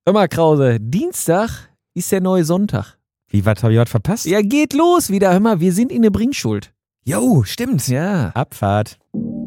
Hör mal, Krause, Dienstag ist der neue Sonntag. Hab ich was verpasst? Ja, geht los wieder. Hör mal, wir sind in der Bringschuld. Jo, stimmt. Ja. Abfahrt.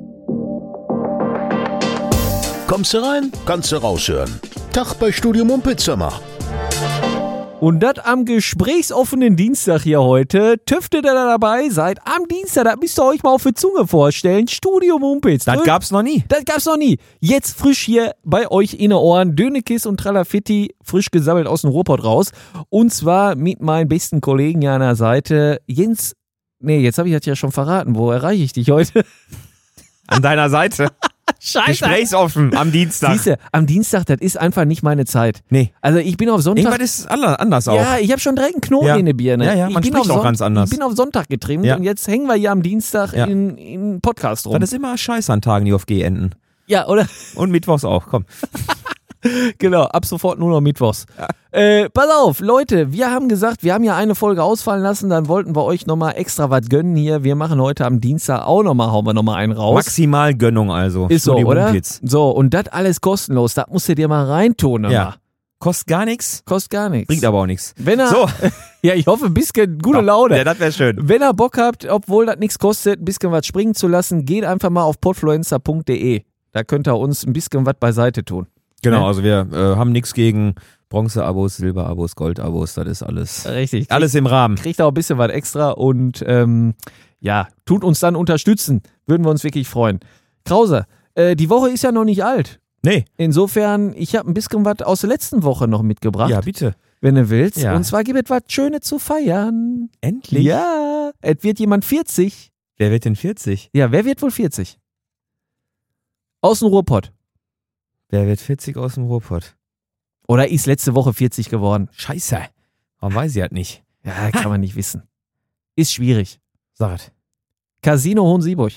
Kommst du rein, kannst du raushören. Tag bei Studio Mumpelzimmer. Und das am gesprächsoffenen Dienstag hier heute. Tüftet ihr da dabei seid am Dienstag, das müsst ihr euch mal auf die Zunge vorstellen. Studio Mumpitz. Das gab's noch nie. Das gab's noch nie. Jetzt frisch hier bei euch in den Ohren. Dönekis und Tralafitti frisch gesammelt aus dem Ruhrpott raus. Und zwar mit meinen besten Kollegen hier an der Seite. Jens, jetzt habe ich das ja schon verraten. Wo erreiche ich dich heute? An deiner Seite. Scheiße. Gesprächsoffen am Dienstag. Siehste, am Dienstag, das ist einfach nicht meine Zeit. Nee. Also ich bin auf Sonntag. Irgendwas ist anders auch. Ja, ich habe schon direkt einen Knoten Ja. in der Birne. Ja, man ich bin spricht auch ganz anders. Ich bin auf Sonntag getrimmt Ja. und jetzt hängen wir hier am Dienstag Ja. in Podcast rum. Das ist immer scheiße an Tagen, die auf G enden. Ja, oder? Und mittwochs auch, komm. Genau, ab sofort nur noch mittwochs. Pass auf, Leute, wir haben gesagt, wir haben ja eine Folge ausfallen lassen, dann wollten wir euch nochmal extra was gönnen hier. Wir machen heute am Dienstag auch nochmal, hauen wir nochmal einen raus. Maximal Gönnung also. Ist so, Studio oder? Mumpitz. So, und das alles kostenlos, das musst du dir mal reintun. Ja. Immer. Kostet gar nichts, Kostet gar nichts. bringt aber auch nichts. Wenn er, So. ja, ich hoffe, ein bisschen gute Laune. Ja, das wäre schön. Wenn ihr Bock habt, obwohl das nichts kostet, ein bisschen was springen zu lassen, geht einfach mal auf podfluencer.de. Da könnt ihr uns ein bisschen was beiseite tun. Genau, Ne? also wir haben nichts gegen Bronze-Abos, Silber-Abos, Gold-Abos, das ist alles. Richtig. Alles im Rahmen. Kriegt auch ein bisschen was extra und tut uns dann unterstützen. Würden wir uns wirklich freuen. Krause, die Woche ist ja noch nicht alt. Nee. Insofern, ich habe ein bisschen was aus der letzten Woche noch mitgebracht, Ja, bitte. wenn du willst. Ja. Und zwar gibt es was Schönes zu feiern. Endlich? Ja, es wird jemand 40. Wer wird denn 40? Ja, wer wird wohl 40? Aus dem Ruhrpott. Wer wird 40 aus dem Ruhrpott? Oder ist letzte Woche 40 geworden? Scheiße. Warum weiß ich halt nicht? Ja, kann man nicht wissen. Ist schwierig. Sag es. Casino Hohensieburg.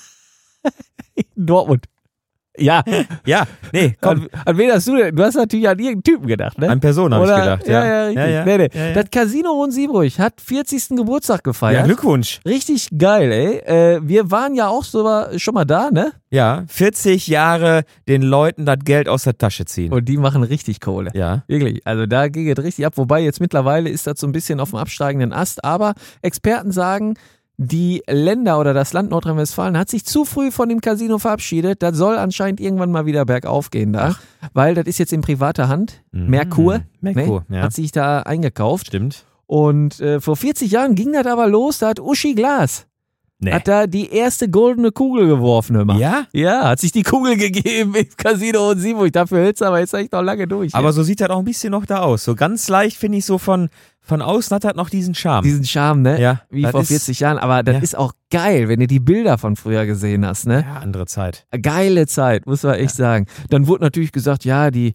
In Dortmund. Ja. Ja, nee, komm. An wen hast du denn? Du hast natürlich an irgendeinen Typen gedacht, ne? An Person habe ich Oder? gedacht. Ja, richtig. Ja, ja. Nee. Ja, ja. Das Casino Hohensieburg hat 40. Geburtstag gefeiert. Ja, Glückwunsch. Richtig geil, ey. Wir waren ja auch schon mal da, ne? Ja, 40 Jahre den Leuten das Geld aus der Tasche ziehen. Und die machen richtig Kohle. Ja. Wirklich. Also da ging es richtig ab. Wobei jetzt mittlerweile ist das so ein bisschen auf dem absteigenden Ast. Aber Experten sagen, die Länder oder das Land Nordrhein-Westfalen hat sich zu früh von dem Casino verabschiedet. Das soll anscheinend irgendwann mal wieder bergauf gehen da. Weil das ist jetzt in privater Hand. Merkur, ja. hat sich da eingekauft. Stimmt. Und vor 40 Jahren ging das aber los. Da hat Uschi Glas Nee. hat da die erste goldene Kugel geworfen immer. Ja? Ja, hat sich die Kugel gegeben im Casino Hohensieburg. Dafür hält's aber jetzt echt noch lange durch. Aber so sieht das auch ein bisschen noch da aus. So ganz leicht finde ich so von außen hat das noch diesen Charme. diesen Charme, ne? Ja, Wie das vor ist- 40 Jahren. Aber das ja. ist auch geil, wenn du die Bilder von früher gesehen hast, ne? Ja, andere Zeit. Geile Zeit, muss man echt sagen. Dann wurde natürlich gesagt, ja, die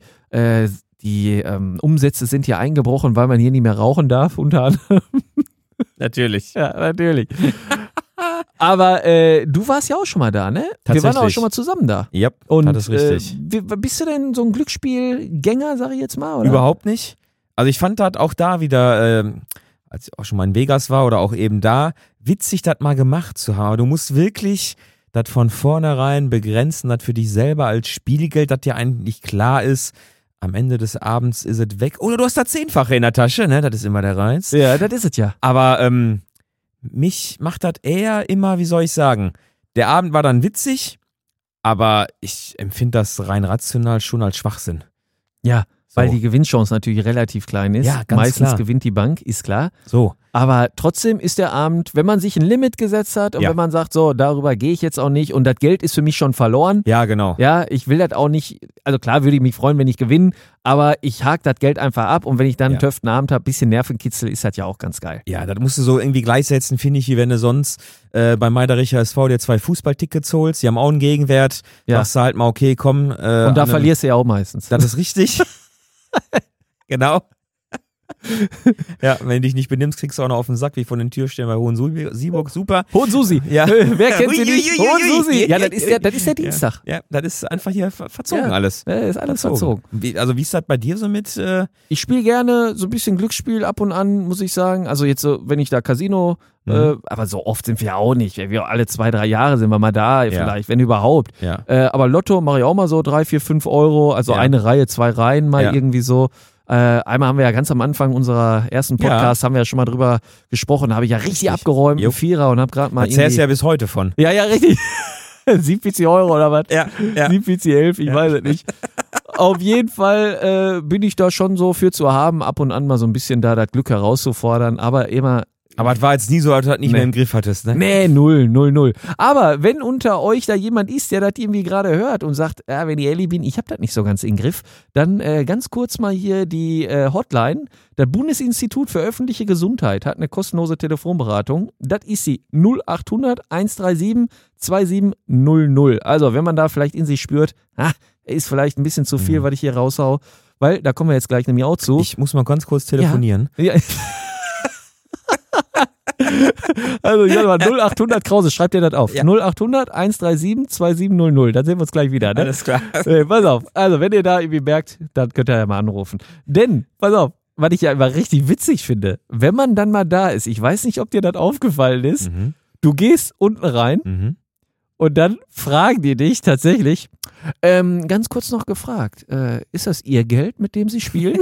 Umsätze sind hier eingebrochen, weil man hier nicht mehr rauchen darf, unter anderem. Natürlich. Ja, natürlich. Aber du warst ja auch schon mal da, ne? Wir waren Tatsächlich. auch schon mal zusammen da. Ja, Und das ist richtig. Bist du denn so ein Glücksspielgänger, sag ich jetzt mal? Oder? Überhaupt nicht. Also ich fand das auch da wieder, als ich auch schon mal in Vegas war oder auch eben da, witzig, das mal gemacht zu haben. Du musst wirklich das von vornherein begrenzen, das für dich selber als Spielgeld, das dir eigentlich klar ist, am Ende des Abends ist es weg. Oder du hast da 10-fache in der Tasche, ne? Das ist immer der Reiz. Ja, das ist es ja. Aber mich macht das eher immer, wie soll ich sagen, der Abend war dann witzig, aber ich empfinde das rein rational schon als Schwachsinn. Ja, So. weil die Gewinnchance natürlich relativ klein ist. Ja, ganz Meistens klar. gewinnt die Bank, ist klar. So. Aber trotzdem ist der Abend, wenn man sich ein Limit gesetzt hat und Ja. wenn man sagt, so, darüber gehe ich jetzt auch nicht und das Geld ist für mich schon verloren. Ja, genau. Ja, ich will das auch nicht, also klar würde ich mich freuen, wenn ich gewinne, aber ich hake das Geld einfach ab und wenn ich dann einen Ja. töften Abend habe, bisschen Nervenkitzel, ist das ja auch ganz geil. Ja, das musst du so irgendwie gleichsetzen, finde ich, wie wenn du sonst bei Meidericher SV dir 2 Fußballtickets holst, die haben auch einen Gegenwert, Ja. sagst du halt mal, okay, komm. Und da verlierst du ja auch meistens. Das ist richtig. Genau. Ja, wenn du dich nicht benimmst, kriegst du auch noch auf den Sack, wie von den Türstehern bei Hohensiebock. Super. Hohensusi. Ja. Wer kennt sie nicht? Hohensusi. Ja, das ist der Dienstag. Ja, das ist einfach hier verzogen alles. Ja, ist alles verzogen. Wie ist das bei dir so mit? Ich spiele gerne so ein bisschen Glücksspiel ab und an, muss ich sagen. Also jetzt so, wenn ich da Casino, aber so oft sind wir ja auch nicht. Wir alle 2-3 Jahre sind wir mal da, vielleicht, wenn überhaupt. Ja. Aber Lotto mache ich auch mal so 3, 4, 5 Euro, also eine Reihe, 2 Reihen mal irgendwie so. Einmal haben wir ja ganz am Anfang unserer ersten Podcast, haben wir ja schon mal drüber gesprochen, da habe ich ja richtig abgeräumt, einen Vierer und habe gerade mal erzählst ja bis heute von. Ja, richtig. 47 Euro oder was? Ja. 47, 11, ich weiß es nicht. Auf jeden Fall bin ich da schon so für zu haben, ab und an mal so ein bisschen da das Glück herauszufordern, aber immer. Aber es war jetzt nie so, dass du das nicht mehr im Griff hattest, ne? Nee, null. Aber wenn unter euch da jemand ist, der das irgendwie gerade hört und sagt, ja, wenn ich ehrlich bin, ich habe das nicht so ganz im Griff, dann ganz kurz mal hier die Hotline. Das Bundesinstitut für öffentliche Gesundheit hat eine kostenlose Telefonberatung. Das ist die 0800 137 2700. Also, wenn man da vielleicht in sich spürt, ist vielleicht ein bisschen zu viel, was ich hier raushau, weil da kommen wir jetzt gleich nämlich auch zu. Ich muss mal ganz kurz telefonieren. Ja. Also, ich sag mal, 0800 Krause, schreibt ihr das auf. Ja. 0800 137 2700. Dann sehen wir uns gleich wieder. Ne? Alles klar. Pass auf. Also, wenn ihr da irgendwie merkt, dann könnt ihr ja mal anrufen. Denn, pass auf, was ich ja immer richtig witzig finde, wenn man dann mal da ist, ich weiß nicht, ob dir das aufgefallen ist, du gehst unten rein und dann fragen die dich tatsächlich, ganz kurz noch gefragt, ist das ihr Geld, mit dem sie spielen?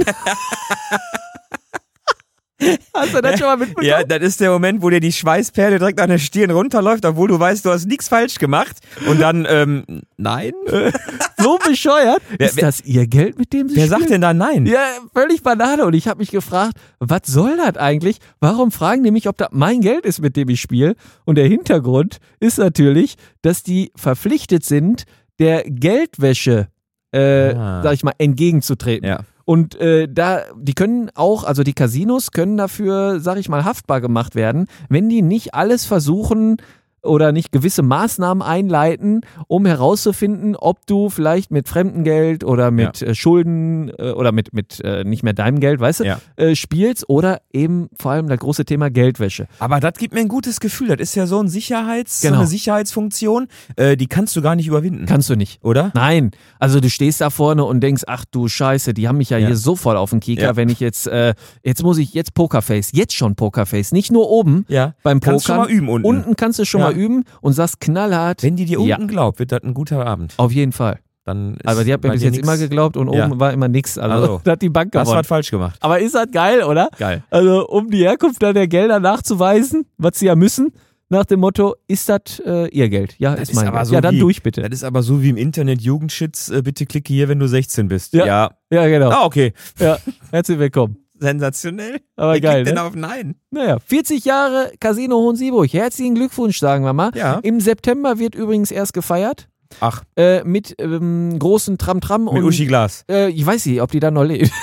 Hast du das schon mal mitbekommen? Ja, das ist der Moment, wo dir die Schweißperle direkt an der Stirn runterläuft, obwohl du weißt, du hast nichts falsch gemacht. Und dann, nein? So bescheuert. Ist das ihr Geld, mit dem sie Wer spielen? sagt denn da nein? Ja, völlig Banane. Und ich habe mich gefragt, was soll das eigentlich? Warum fragen die mich, ob das mein Geld ist, mit dem ich spiele? Und der Hintergrund ist natürlich, dass die verpflichtet sind, der Geldwäsche, sag ich mal, entgegenzutreten. Ja. Und die können auch, also die Casinos können dafür, sag ich mal, haftbar gemacht werden, wenn die nicht alles versuchen oder nicht gewisse Maßnahmen einleiten, um herauszufinden, ob du vielleicht mit Fremdengeld oder mit Schulden oder mit nicht mehr deinem Geld, weißt du, spielst oder eben vor allem das große Thema Geldwäsche. Aber das gibt mir ein gutes Gefühl. Das ist ja so eine Sicherheitsfunktion, die kannst du gar nicht überwinden. Kannst du nicht. Oder? Nein. Also du stehst da vorne und denkst, ach du Scheiße, die haben mich ja hier sofort auf den Kieker, wenn ich jetzt Pokerface, jetzt schon Pokerface, nicht nur oben beim Pokern. Kannst du schon mal üben unten. Unten kannst du schon mal üben und sagst knallhart. Wenn die dir unten glaubt, wird das ein guter Abend. Auf jeden Fall. Dann ist aber die hat mir bis jetzt immer geglaubt und oben war immer nichts. Also da hat die Bank gewonnen. Das hat falsch gemacht. Aber ist das geil, oder? Geil. Also um die Herkunft der Gelder nachzuweisen, was sie ja müssen, nach dem Motto, ist das ihr Geld? Ja, das ist mein Geld. So ja, dann durch bitte. Das ist aber so wie im Internet Jugendschutz, bitte klicke hier, wenn du 16 bist. Ja, genau. Ah, okay. Ja, herzlich willkommen. Sensationell. Aber Wer geil, klickt ne? denn auf Nein? Naja, 40 Jahre Casino Hohensiebock. Herzlichen Glückwunsch, sagen wir mal. Ja. Im September wird übrigens erst gefeiert. Ach. Mit großen Tram-Tram. Mit Uschi Glas. Ich weiß nicht, ob die da noch lebt.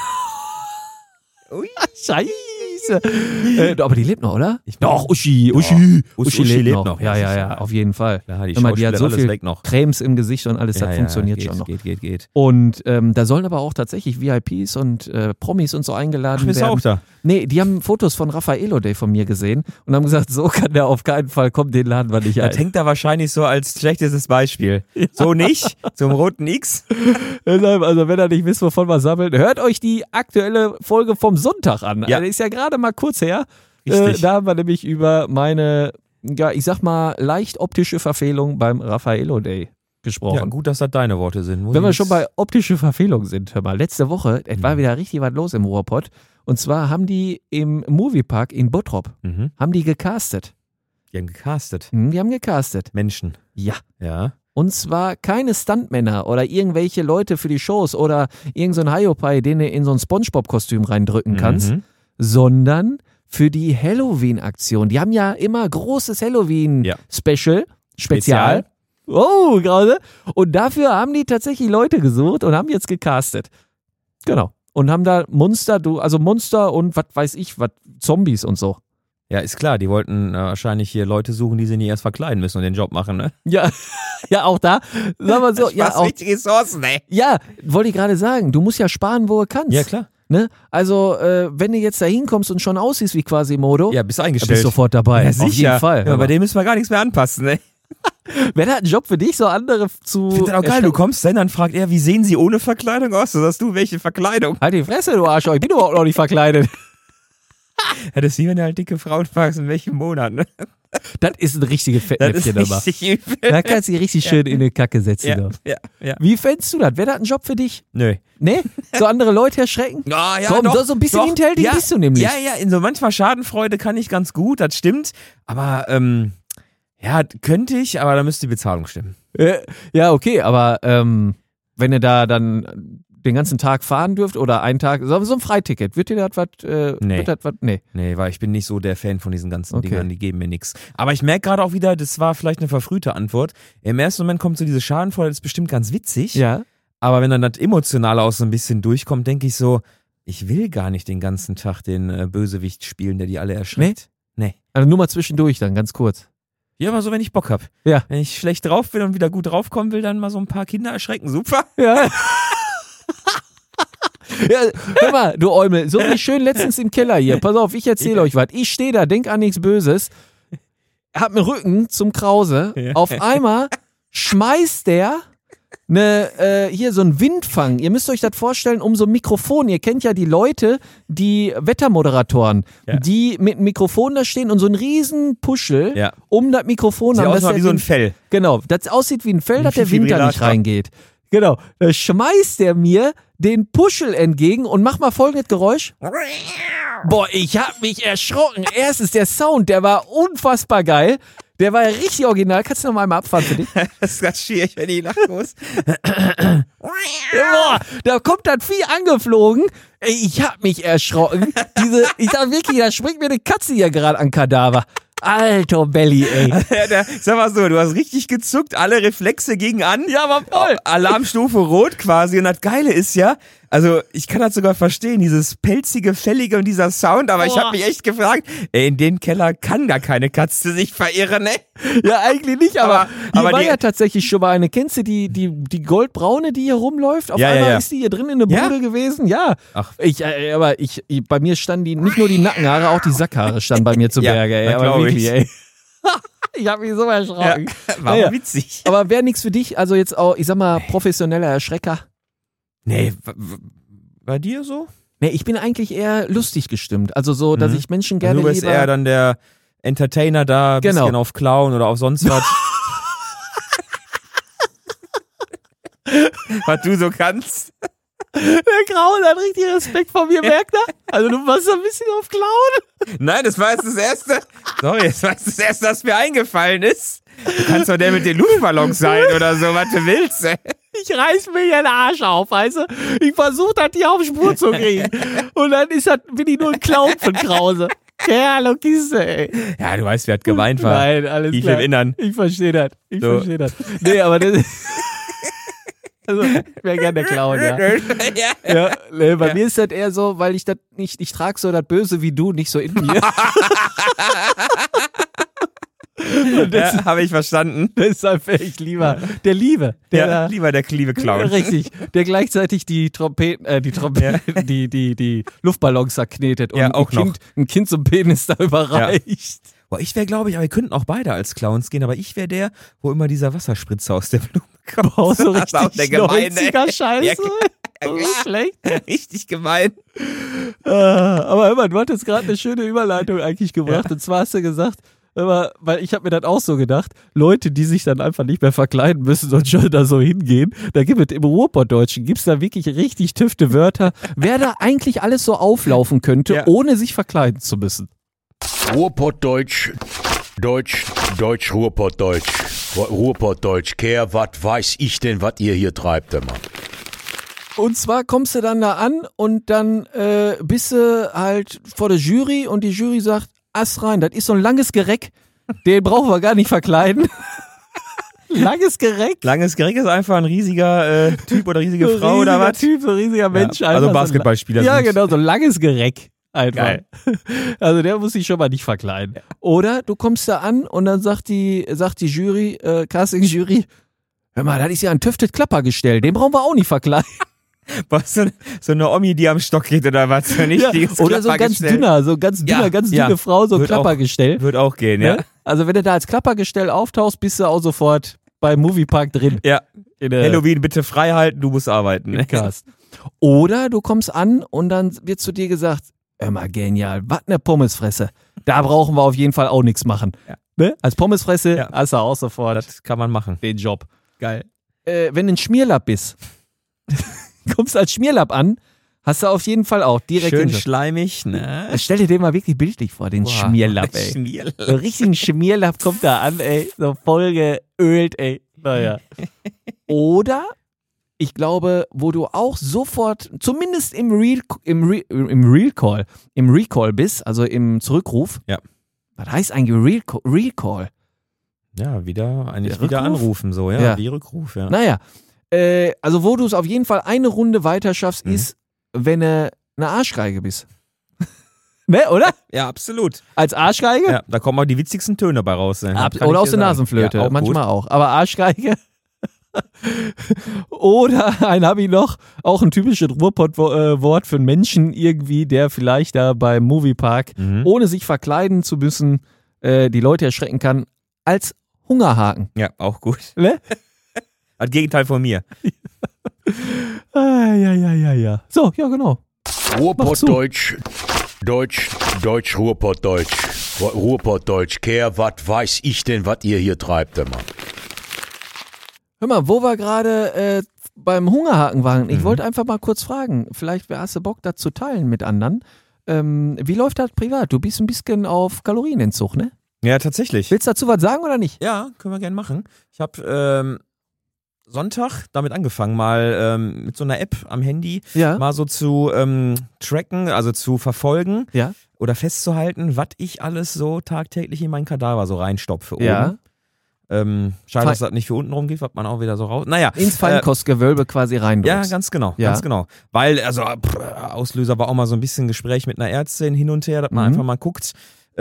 Ui. Scheiße. Aber die lebt noch, oder? Doch, Uschi lebt noch. Ja, Ja, auf jeden Fall. Klar, die hat so viel Cremes im Gesicht und alles, das funktioniert schon noch. Geht. Und da sollen aber auch tatsächlich VIPs und Promis und so eingeladen werden. Bist du auch da? Nee, die haben Fotos von Raffaello Day von mir gesehen und haben gesagt, so kann der auf keinen Fall kommen, den laden wir nicht ein. Das hängt da wahrscheinlich so als schlechtestes Beispiel. Ja. So nicht, zum roten X. Also wenn ihr nicht wisst, wovon wir sammeln, hört euch die aktuelle Folge vom Sonntag an. Ja. Also ist ja gerade mal kurz her. Richtig. Da haben wir nämlich über meine, ich sag mal, leicht optische Verfehlung beim Raffaello Day gesprochen. Ja, gut, dass das deine Worte sind. Wenn wir schon bei optische Verfehlung sind, hör mal, letzte Woche, es war wieder richtig was los im Ruhrpott. Und zwar haben die im Moviepark in Bottrop, haben die gecastet. Die haben gecastet? Die haben gecastet. Menschen? Ja. Ja. Und zwar keine Stuntmänner oder irgendwelche Leute für die Shows oder irgend so ein Hiopai, den du in so ein Spongebob-Kostüm reindrücken kannst, sondern für die Halloween-Aktion. Die haben ja immer großes Halloween-Spezial. Oh, gerade. Und dafür haben die tatsächlich Leute gesucht und haben jetzt gecastet. Genau. Und haben da Monster und was weiß ich, was Zombies und so. Ja, ist klar, die wollten wahrscheinlich hier Leute suchen, die sie nicht erst verkleiden müssen und den Job machen, ne? Ja, ja, auch da. Sag mal so, ja, auch Ressourcen, ey. Ja, wollte ich gerade sagen, du musst ja sparen, wo du kannst. Ja, klar. Ne? Also, wenn du jetzt da hinkommst und schon aussiehst wie Quasimodo, Ja, bist dann eingestellt. bist du sofort dabei. Ja, Auf sicher. jeden Fall. Ja, bei dem müssen wir gar nichts mehr anpassen, ne? Wäre da ein Job für dich, so andere zu. Ich finde das auch geil, du kommst hin, dann fragt er, wie sehen sie ohne Verkleidung aus? Da sagst du, welche Verkleidung? Halt die Fresse, du Arschloch, ich bin überhaupt noch nicht verkleidet. Ja, das sieht man ja halt dicke Frauen fragst, in welchem Monat, ne? Das ist ein richtiges Das Fettnäpfchen ist aber. richtig übel. Da kannst du dich richtig schön in eine Kacke setzen. Ja, doch. ja. Wie fändest du das? Wäre das ein Job für dich? Nö. Ne? So andere Leute erschrecken? Ja, Komm, doch, so ein bisschen doch. hinterhältig Ja, bist du nämlich. Ja, in so manchmal Schadenfreude kann ich ganz gut, das stimmt. Aber, ja, könnte ich, aber da müsste die Bezahlung stimmen. Ja, okay, aber wenn ihr da dann den ganzen Tag fahren dürft oder einen Tag, so ein Freiticket, wird dir das was? Nee. Nee. Nee, weil ich bin nicht so der Fan von diesen ganzen Okay. Dingern, die geben mir nichts. Aber ich merke gerade auch wieder, das war vielleicht eine verfrühte Antwort. Im ersten Moment kommt so diese Schadenfreude, das ist bestimmt ganz witzig. Ja. Aber wenn dann das Emotionale auch so ein bisschen durchkommt, denke ich so, ich will gar nicht den ganzen Tag den Bösewicht spielen, der die alle erschreckt. Nee. Also nur mal zwischendurch dann, ganz kurz. Ja, aber so, wenn ich Bock hab. Ja. Wenn ich schlecht drauf bin und wieder gut draufkommen will, dann mal so ein paar Kinder erschrecken. Super. Ja. Ja, hör mal, du Eumel, so wie schön letztens im Keller hier. Pass auf, ich erzähle euch was. Ich stehe da, denk an nichts Böses, hab mir Rücken zum Krause. Ja. Auf einmal schmeißt der hier so ein Windfang. Ihr müsst euch das vorstellen, um so ein Mikrofon. Ihr kennt ja die Leute, die Wettermoderatoren, Ja. die mit dem Mikrofon da stehen und so einen riesen Puschel Ja. um das Mikrofon Sieht haben. aus dass wie der so ein Wind- Fell. Genau, das aussieht wie ein Fell, Ein dass der Wind da nicht Defibrillator. reingeht. Genau, da schmeißt der mir den Puschel entgegen und mach mal folgendes Geräusch. Boah, ich hab mich erschrocken. Erstens, der Sound, der war unfassbar geil. Der war ja richtig original. Kannst du noch mal abfahren für dich? Das ist ganz schwierig, wenn ich lachen muss. Boah, da kommt das Vieh angeflogen. Ey, ich hab mich erschrocken. Ich sag wirklich, da springt mir eine Katze hier gerade an Kadaver. Alter Belly, ey. Ja, sag mal so, du hast richtig gezuckt, alle Reflexe gingen an. Ja, aber voll. Alarmstufe rot quasi. Und das Geile ist ja, also ich kann das sogar verstehen, dieses pelzige, fällige und dieser Sound, aber ich Boah. habe mich echt gefragt, ey, in den Keller kann gar keine Katze sich verirren, ne? Ja, eigentlich nicht, aber hier aber war die- ja tatsächlich schon mal eine. Kennst du die goldbraune, die hier rumläuft? Auf Ja, einmal ja, ja. ist die hier drin in der Ja? Bude gewesen. Ja. Ach. Bei mir standen nicht nur die Nackenhaare, auch die Sackhaare standen bei mir zu Ja, Berge, ey. das Aber glaub wirklich, ich. ey. Ich hab mich so erschrocken. War Naja. auch witzig. Aber wäre nichts für dich, also jetzt auch, ich sag mal, professioneller Erschrecker? Nee, bei dir so? Nee, ich bin eigentlich eher lustig gestimmt. Also so, dass ich Menschen gerne Du bist lieber... eher dann der Entertainer da, Genau. bisschen auf Clown oder auf sonst was. Was du so kannst. Der Grauen hat richtig Respekt vor mir, merkt er? Also du warst so ein bisschen auf Clown. Nein, das war jetzt das Erste. Sorry, das war jetzt das Erste, was mir eingefallen ist. Du kannst doch der mit den Luftballons sein oder so, was du willst. Ey. Ich reiß mir hier den Arsch auf, weißt du? Ich versuche das hier auf Spur zu kriegen. Und dann bin ich nur ein Clown von Krause. Kerl, Kiste, ey. Ja, du weißt, wer hat gemeint war. Nein, alles Tief klar. im Innern. Ich verstehe das. Ich So. verstehe das. Nee, aber das also, ich wäre gerne der Clown, ja. Ja, nee, bei mir ist das eher so, weil ich das nicht, ich trage so das Böse wie du nicht so in mir. Und das, Ja, habe ich verstanden. deshalb wäre ich lieber der Liebe. Der Ja, lieber der liebe Clown. Richtig, der gleichzeitig die Luftballons zerknetet und Ja, auch ein Kind zum Penis da überreicht. Boah, ich wäre, glaube ich, aber wir könnten auch beide als Clowns gehen, aber ich wäre der, wo immer dieser Wasserspritzer aus der Blume kommt. Boah, so Das ist auch richtig der Gemeine. 90er-Scheiße. Ja, So schlecht. Richtig gemein. Aber hör mal, du hattest gerade eine schöne Überleitung eigentlich gebracht. Und zwar hast du gesagt, hör mal, weil ich habe mir das auch so gedacht, Leute, die sich dann einfach nicht mehr verkleiden müssen und schon da so hingehen, da gibt es im Ruhrpottdeutschen, gibt es da wirklich richtig tüfte Wörter, wer da eigentlich alles so auflaufen könnte, Ja. ohne sich verkleiden zu müssen. Ruhrpottdeutsch, Deutsch, Ruhrpottdeutsch. Ruhrpottdeutsch, Kehr, was weiß ich denn, was ihr hier treibt, immer. Und zwar kommst du dann da an und dann bist du halt vor der Jury und die Jury sagt, Ass rein, das ist so ein langes Gereck, den brauchen wir gar nicht verkleiden. Langes Gereck? Langes Gereck ist einfach ein riesiger Typ oder riesige So Frau oder riesiger was? Typ, so riesiger Mensch. Ja, also einfach Basketballspieler So, ja, sind- genau, so ein langes Gereck. Einfach. Geil. Also der muss sich schon mal nicht verkleiden. Oder du kommst da an und dann sagt die Jury, Casting-Jury, hör mal, das ist ja ein Tüftet-Klappergestell, den brauchen wir auch nicht verkleiden. So eine Omi, die am Stock geht oder was? So ein Ja, richtiges oder so ein ganz Klappergestell. ganz Ja, dünne Frau, so ein wird auch- Klappergestell. Wird auch gehen, ja. Ne? Also wenn du da als Klappergestell auftauchst, bist du auch sofort beim Moviepark drin. Ja. In der Halloween bitte frei halten, du musst arbeiten. Ne? Cast. Oder du kommst an und dann wird zu dir gesagt, immer genial, was eine Pommesfresse. Da brauchen wir auf jeden Fall auch nichts machen. Ja. Ne? Als Pommesfresse Ja. hast du auch sofort Das kann man machen. den Job. Geil. Wenn du ein Schmierlapp bist, kommst als Schmierlapp an, hast du auf jeden Fall auch direkt Schön den Job. schleimig, ne? Stell dir den mal wirklich bildlich vor, den Boah, Schmierlapp, ey. Schmierlapp. So einen richtigen Schmierlapp kommt da an, ey. So voll geölt, ey. Naja. Oder, ich glaube, wo du auch sofort, zumindest im Recall bist, also im Zurückruf. Ja. Was heißt eigentlich Recall? Ja, eigentlich Der wieder Rückruf? anrufen, so, ja. Ja. Wie Rückruf, ja. Naja, also wo du es auf jeden Fall eine Runde weiter schaffst, ist, wenn du eine Arschgeige bist. Ne, oder? Ja, absolut. Als Arschgeige? Ja, da kommen auch die witzigsten Töne bei raus. Ne? Kann ich Oder aus dir der sagen. Nasenflöte, Ja, auch manchmal gut. auch. Aber Arschgeige. Oder einen habe ich noch, auch ein typisches Ruhrpott-Wort für einen Menschen irgendwie, der vielleicht da beim Moviepark, ohne sich verkleiden zu müssen, die Leute erschrecken kann, als Hungerhaken. Ja, auch gut. Ne? Das Gegenteil von mir. Ja. So, ja, genau. Ruhrpottdeutsch, Ruhrpottdeutsch, Ruhrpottdeutsch, Kehr, was weiß ich denn, was ihr hier treibt, immer. Hör mal, wo wir gerade beim Hungerhaken waren, ich wollte einfach mal kurz fragen, vielleicht hast du Bock, das zu teilen mit anderen. Wie läuft das privat? Du bist ein bisschen auf Kalorienentzug, ne? Ja, tatsächlich. Willst du dazu was sagen oder nicht? Ja, können wir gerne machen. Ich habe Sonntag damit angefangen, mal mit so einer App am Handy Ja. mal so zu tracken, also zu verfolgen Ja. oder festzuhalten, was ich alles so tagtäglich in meinen Kadaver so reinstopfe oben. Ja. Schade, dass das nicht für unten rumgeht, was man auch wieder so raus. Naja. Ins Feinkostgewölbe quasi Ja, reindrückst. ganz genau, Ja. ganz genau. Weil, also Auslöser war auch mal so ein bisschen Gespräch mit einer Ärztin hin und her, dass man einfach mal guckt,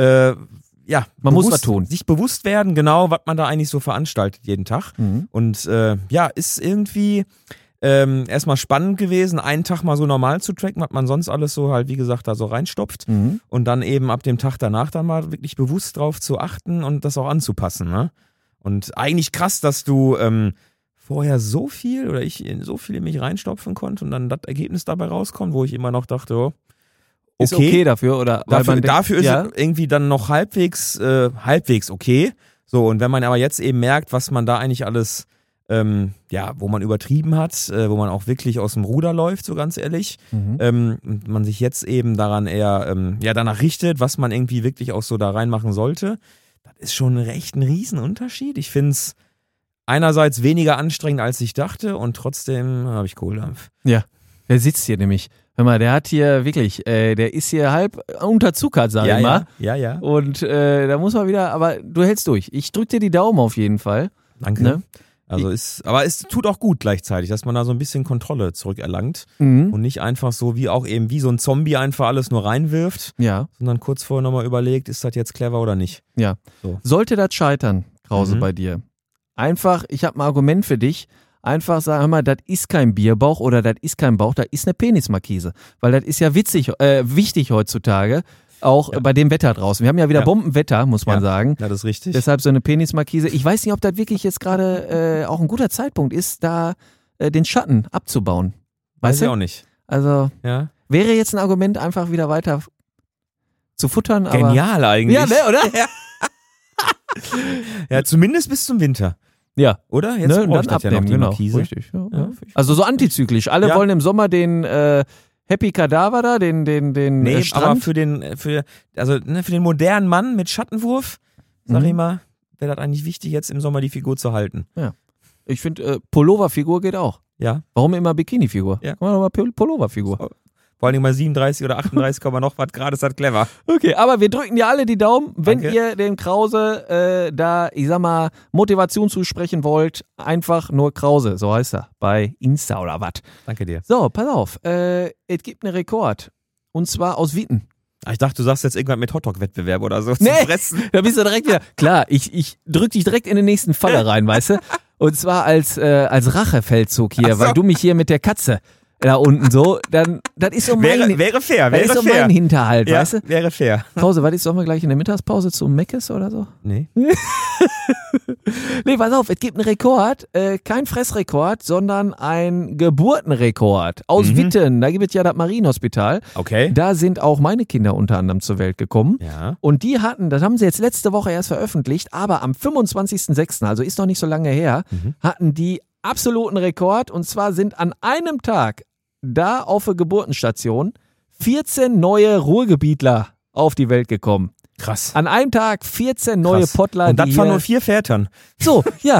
ja, Man muss bewusst- was tun. Sich bewusst werden, genau, was man da eigentlich so veranstaltet jeden Tag. Mhm. Und ja, ist irgendwie erstmal spannend gewesen, einen Tag mal so normal zu tracken, was man sonst alles so halt, wie gesagt, da so reinstopft. Mhm. Und dann eben ab dem Tag danach dann mal wirklich bewusst drauf zu achten und das auch anzupassen, ne? Und eigentlich krass, dass du vorher so viel oder ich so viel in mich reinstopfen konnte und dann das Ergebnis dabei rauskommt, wo ich immer noch dachte, oh, Ist okay dafür, oder? Weil man denkt, Dafür ist ja, es irgendwie dann noch halbwegs okay. So, und wenn man aber jetzt eben merkt, was man da eigentlich alles, ja, wo man übertrieben hat, wo man auch wirklich aus dem Ruder läuft, so ganz ehrlich, und man sich jetzt eben daran eher, ja, danach richtet, was man irgendwie wirklich auch so da reinmachen sollte, das ist schon echt ein Riesenunterschied. Ich finde es einerseits weniger anstrengend, als ich dachte, und trotzdem habe ich Kohldampf. der sitzt hier nämlich. Hör mal, der hat hier wirklich, der ist hier halb unterzuckert, sag ich mal. Ja. Und da muss man wieder, aber du hältst durch. Ich drück dir die Daumen auf jeden Fall. Danke. Ne? Also aber es tut auch gut gleichzeitig, dass man da so ein bisschen Kontrolle zurückerlangt Mhm. und nicht einfach so wie auch eben wie so ein Zombie einfach alles nur reinwirft, Ja, sondern kurz vorher nochmal überlegt, ist das jetzt clever oder nicht. ja. So. Sollte das scheitern, Krause, Mhm. bei dir, einfach, ich habe ein Argument für dich, einfach sagen, hör mal, das ist kein Bierbauch oder das ist kein Bauch, das ist eine Penismarkise. Weil das ist ja wichtig heutzutage, auch bei dem Wetter draußen. Wir haben ja wieder Ja. Bombenwetter, muss man Ja. sagen. Ja, das ist richtig. Deshalb so eine Penismarkise. Ich weiß nicht, ob das wirklich jetzt gerade auch ein guter Zeitpunkt ist, da den Schatten abzubauen. Weiß Weißt ich du? auch nicht. Also Ja. wäre jetzt ein Argument, einfach wieder weiter zu futtern. Aber Genial eigentlich. Ja, ne, oder? Ja, zumindest bis zum Winter. Ja. Oder? Jetzt Ne, und brauche ich dann das ja noch, abnehmen, die genau. Markise. Richtig, ja. Ja. Also so antizyklisch. Alle Ja. wollen im Sommer den Happy Kadaver da, den Nee, aber Strand. für den modernen Mann mit Schattenwurf, sag ich mal, wäre das eigentlich wichtig, jetzt im Sommer die Figur zu halten. Ich finde, Pulloverfigur geht auch. Ja. Warum immer Bikini-Figur? Ja. Machen wir doch mal Pulloverfigur. Vor allem bei 37 oder 38, noch was, gerade ist das clever. Okay, aber wir drücken dir alle die Daumen, wenn Danke. ihr dem Krause da, ich sag mal, Motivation zusprechen wollt, einfach nur Krause, so heißt er, bei Insta oder was. Danke dir. So, pass auf, es gibt einen Rekord, und zwar aus Witten. Ich dachte, du sagst jetzt irgendwann mit Hotdog-Wettbewerb oder so Nee. zum Fressen. Da bist du direkt wieder, klar, ich drück dich direkt in den nächsten Falle rein, weißt du? Und zwar als Rachefeldzug hier, Ach so. weil du mich hier mit der Katze da unten so, dann, das ist so mein, Wäre fair, das ist so mein Hinterhalt, Ja, weißt du? wäre fair. Pause, was ist, sollen wir gleich in der Mittagspause zu Meckes oder so? Nee. Nee, pass auf, es gibt einen Rekord, kein Fressrekord, sondern ein Geburtenrekord aus Witten. Da gibt es ja das Marienhospital. Okay. Da sind auch meine Kinder unter anderem zur Welt gekommen. Ja. Und die hatten, das haben sie jetzt letzte Woche erst veröffentlicht, aber am 25.06., also ist noch nicht so lange her, hatten die absoluten Rekord. Und zwar sind an einem Tag da auf der Geburtenstation 14 neue Ruhrgebietler auf die Welt gekommen. Krass. An einem Tag 14 neue Krass. Pottler. Und das die von hier- nur 4 Vätern. So, ja.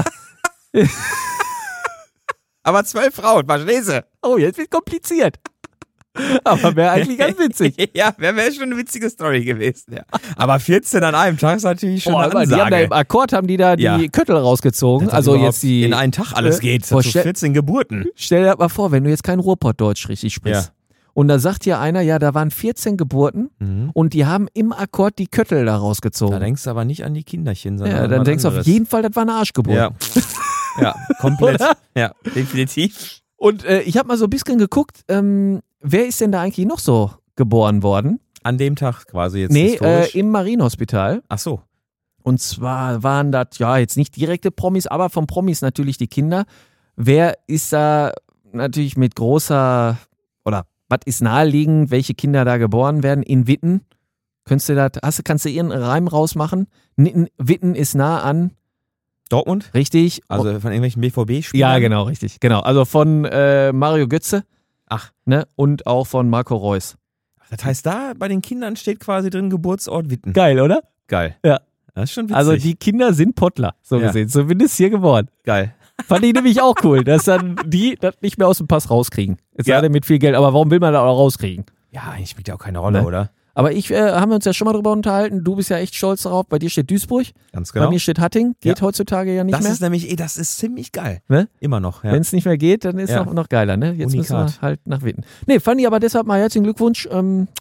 Aber 12 Frauen, verstehst du? Oh, jetzt wird kompliziert. Aber wäre eigentlich ganz witzig. Ja, wäre schon eine witzige Story gewesen. Ja. Aber 14 an einem Tag ist natürlich schon Boah, eine aber die haben da Ansage. im Akkord haben die da die Ja. Köttel rausgezogen. Dass das Also überhaupt jetzt die. in einen Tag alles geht. Boah, Zu 14 Geburten. Stell dir das mal vor, wenn du jetzt kein Ruhrpottdeutsch richtig sprichst. Ja. Und da sagt dir einer, ja, da waren 14 Geburten und die haben im Akkord die Köttel da Da rausgezogen. denkst du aber nicht an die Kinderchen, sondern Ja, an dann was denkst du auf anderes. jeden Fall, das war eine Arschgeburt. Ja. Ja, komplett. Oder? Ja, definitiv. Und ich habe mal so ein bisschen geguckt, wer ist denn da eigentlich noch so geboren worden? An dem Tag quasi jetzt Nee, historisch. im Marienhospital. Ach so. Und zwar waren das, ja, jetzt nicht direkte Promis, aber von Promis natürlich die Kinder. Wer ist da natürlich mit großer, oder was ist naheliegend, welche Kinder da geboren werden? In Witten. Kannst du irgendeinen Reim rausmachen? Witten ist nah an, Dortmund? richtig? Also von irgendwelchen BVB-Spielern? Ja, genau, richtig. Genau. Also von Mario Götze, Ach, ne? Und auch von Marco Reus. das heißt, da bei den Kindern steht quasi drin Geburtsort Witten. Geil, oder? Geil. Ja. Das ist schon witzig. Also die Kinder sind Pottler, so Ja. gesehen. Zumindest hier geboren. Geil. Fand ich nämlich auch cool, dass dann die das nicht mehr aus dem Pass rauskriegen. Es sei Ja. denn mit viel Geld, aber warum will man das auch rauskriegen? Ja, eigentlich spielt ja auch keine Rolle, Ne? oder? Aber haben wir uns ja schon mal drüber unterhalten, du bist ja echt stolz darauf, bei dir steht Duisburg, Ganz bei genau. mir steht Hatting, geht heutzutage ja nicht Das mehr. ist nämlich, das ist ziemlich geil. Ne? Immer noch, ja. Wenn es nicht mehr geht, dann ist Ja. noch geiler, ne? Jetzt müssen Unikat. wir halt nach Witten. Nee, fand ich aber deshalb mal herzlichen Glückwunsch,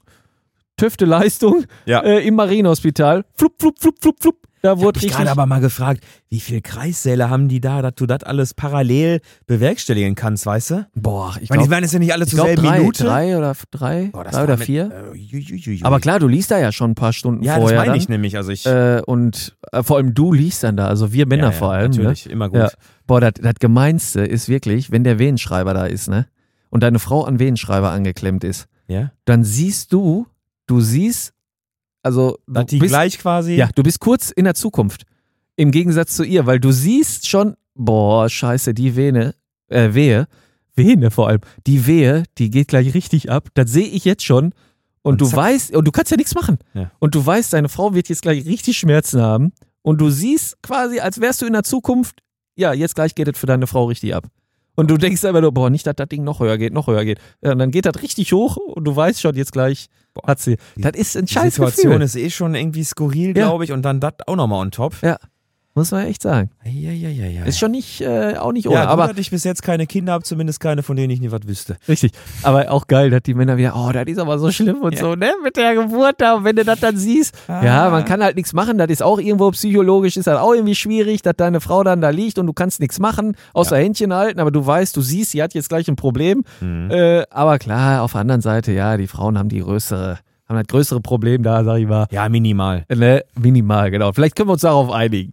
töfte Leistung Ja. im Marienhospital. Flup, flup, flup, flup, flup. Da Ich wurde hab mich richtig... gerade aber mal gefragt, wie viele Kreissäle haben die da, dass du das alles parallel bewerkstelligen kannst, weißt du? Boah, ich Ich meine, die glaube werden jetzt ja nicht alle zur glaub, selben Minute. drei oder damit- vier. Juiuiui. Aber klar, du liest da ja schon ein paar Stunden ja, das vorher meine dann. ich nämlich. Also ich, Und vor allem du liest dann da, also wir Männer ja, vor allem. natürlich, Ne? immer gut. Ja. Boah, das Gemeinste ist wirklich, wenn der Wehenschreiber da ist, ne? Und deine Frau an Wehenschreiber angeklemmt ist, Ja? dann siehst du siehst, also Dass du die bist, gleich quasi. ja, du bist kurz in der Zukunft. Im Gegensatz zu ihr, weil du siehst schon, boah, scheiße, die Wehe vor allem, die Wehe, die geht gleich richtig ab. Das sehe ich jetzt schon. Und Und du zack. weißt, und du kannst ja nichts machen. Ja. Und du weißt, deine Frau wird jetzt gleich richtig Schmerzen haben. Und du siehst quasi, als wärst du in der Zukunft, ja, jetzt gleich geht es für deine Frau richtig ab. Und du denkst einfach nur, boah, nicht, dass das Ding noch höher geht. Ja, und dann geht das richtig hoch und du weißt schon, jetzt gleich hat sie. Das ist ein Die scheiß Situation Gefühl. ist eh schon irgendwie skurril, Ja. glaube ich. Und dann das auch nochmal on top. Ja, muss man echt sagen. Ja. Ist schon nicht, auch nicht ohne. Ja, aber gut, dass ich bis jetzt keine Kinder habe, zumindest keine, von denen ich nie was wüsste. richtig. Aber auch geil, dass die Männer wieder, oh, das ist aber so schlimm und so, ne? Mit der Geburt da, und wenn du das dann siehst. Ja, man kann halt nichts machen. Das ist auch irgendwo psychologisch, ist halt auch irgendwie schwierig, dass deine Frau dann da liegt und du kannst nichts machen, außer Händchen halten, aber du weißt, du siehst, sie hat jetzt gleich ein Problem. Aber klar, auf der anderen Seite, ja, die Frauen haben das größere Problem da, sag ich mal. Ja, minimal. Ne? Minimal, genau. Vielleicht können wir uns darauf einigen.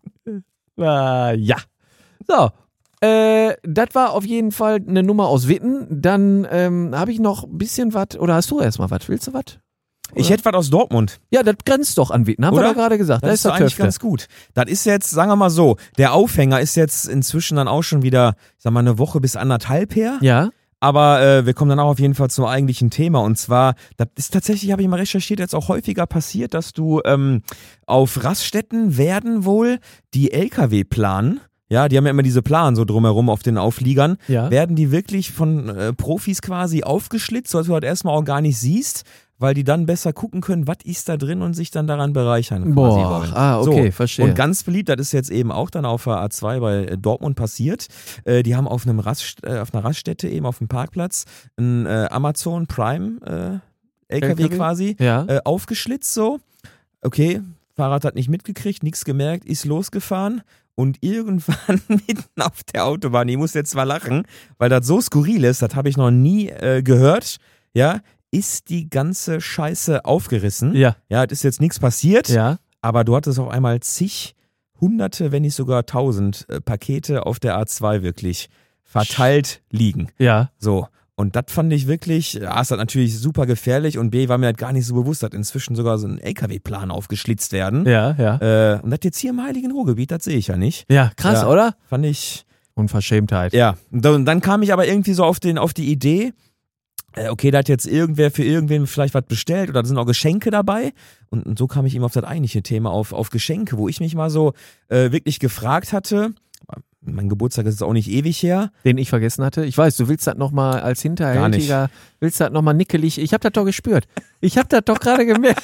Ja. So. Das war auf jeden Fall eine Nummer aus Witten. Dann habe ich noch ein bisschen was. Oder hast du erstmal was? Willst du was? Ich hätte was aus Dortmund. Ja, das grenzt doch an Witten. Haben wir Oder? doch gerade gesagt. Das ist doch der eigentlich Töfte. ganz gut. Das ist jetzt, sagen wir mal so, der Aufhänger ist jetzt inzwischen dann auch schon wieder, ich sag mal, eine Woche bis 1,5 her. Ja. Aber wir kommen dann auch auf jeden Fall zum eigentlichen Thema. Und zwar, das ist tatsächlich, habe ich mal recherchiert, jetzt auch häufiger passiert, dass du auf Raststätten werden wohl die LKW planen. Ja, die haben ja immer diese Planen so drumherum auf den Aufliegern. Ja. Werden die wirklich von Profis quasi aufgeschlitzt, sodass du halt erstmal auch gar nicht siehst, weil die dann besser gucken können, was ist da drin und sich dann daran bereichern quasi Boah, wollen. okay, verstehe. Und ganz beliebt, das ist jetzt eben auch dann auf der A2 bei Dortmund passiert. Die haben auf einer Raststätte eben auf dem Parkplatz ein Amazon Prime LKW quasi Ja. aufgeschlitzt so. Okay, Fahrrad hat nicht mitgekriegt, nichts gemerkt, ist losgefahren und irgendwann mitten auf der Autobahn, ich muss jetzt zwar lachen, weil das so skurril ist, das habe ich noch nie gehört, ja, ist die ganze Scheiße aufgerissen. Ja. Ja, es ist jetzt nichts passiert, Ja. aber du hattest auf einmal zig Hunderte, wenn nicht sogar 1000 Pakete auf der A2 wirklich verteilt liegen. Ja. So. Und das fand ich wirklich, A, ist das natürlich super gefährlich und B, war mir halt gar nicht so bewusst, dass inzwischen sogar so ein LKW-Plan aufgeschlitzt werden. Ja, ja. Und das jetzt hier im Heiligen Ruhrgebiet, das sehe ich ja nicht. Ja, krass, Ja. oder? Fand ich, Unverschämtheit. ja. Und dann kam ich aber irgendwie so auf die Idee, okay, da hat jetzt irgendwer für irgendwen vielleicht was bestellt oder da sind auch Geschenke dabei. Und so kam ich eben auf das eigentliche Thema, auf Geschenke, wo ich mich mal so wirklich gefragt hatte, mein Geburtstag ist jetzt auch nicht ewig her. Den ich vergessen hatte. Ich weiß, du willst das nochmal als Hinterhältiger, willst das nochmal nickelig. Ich hab das doch gespürt. Ich hab das doch gerade gemerkt.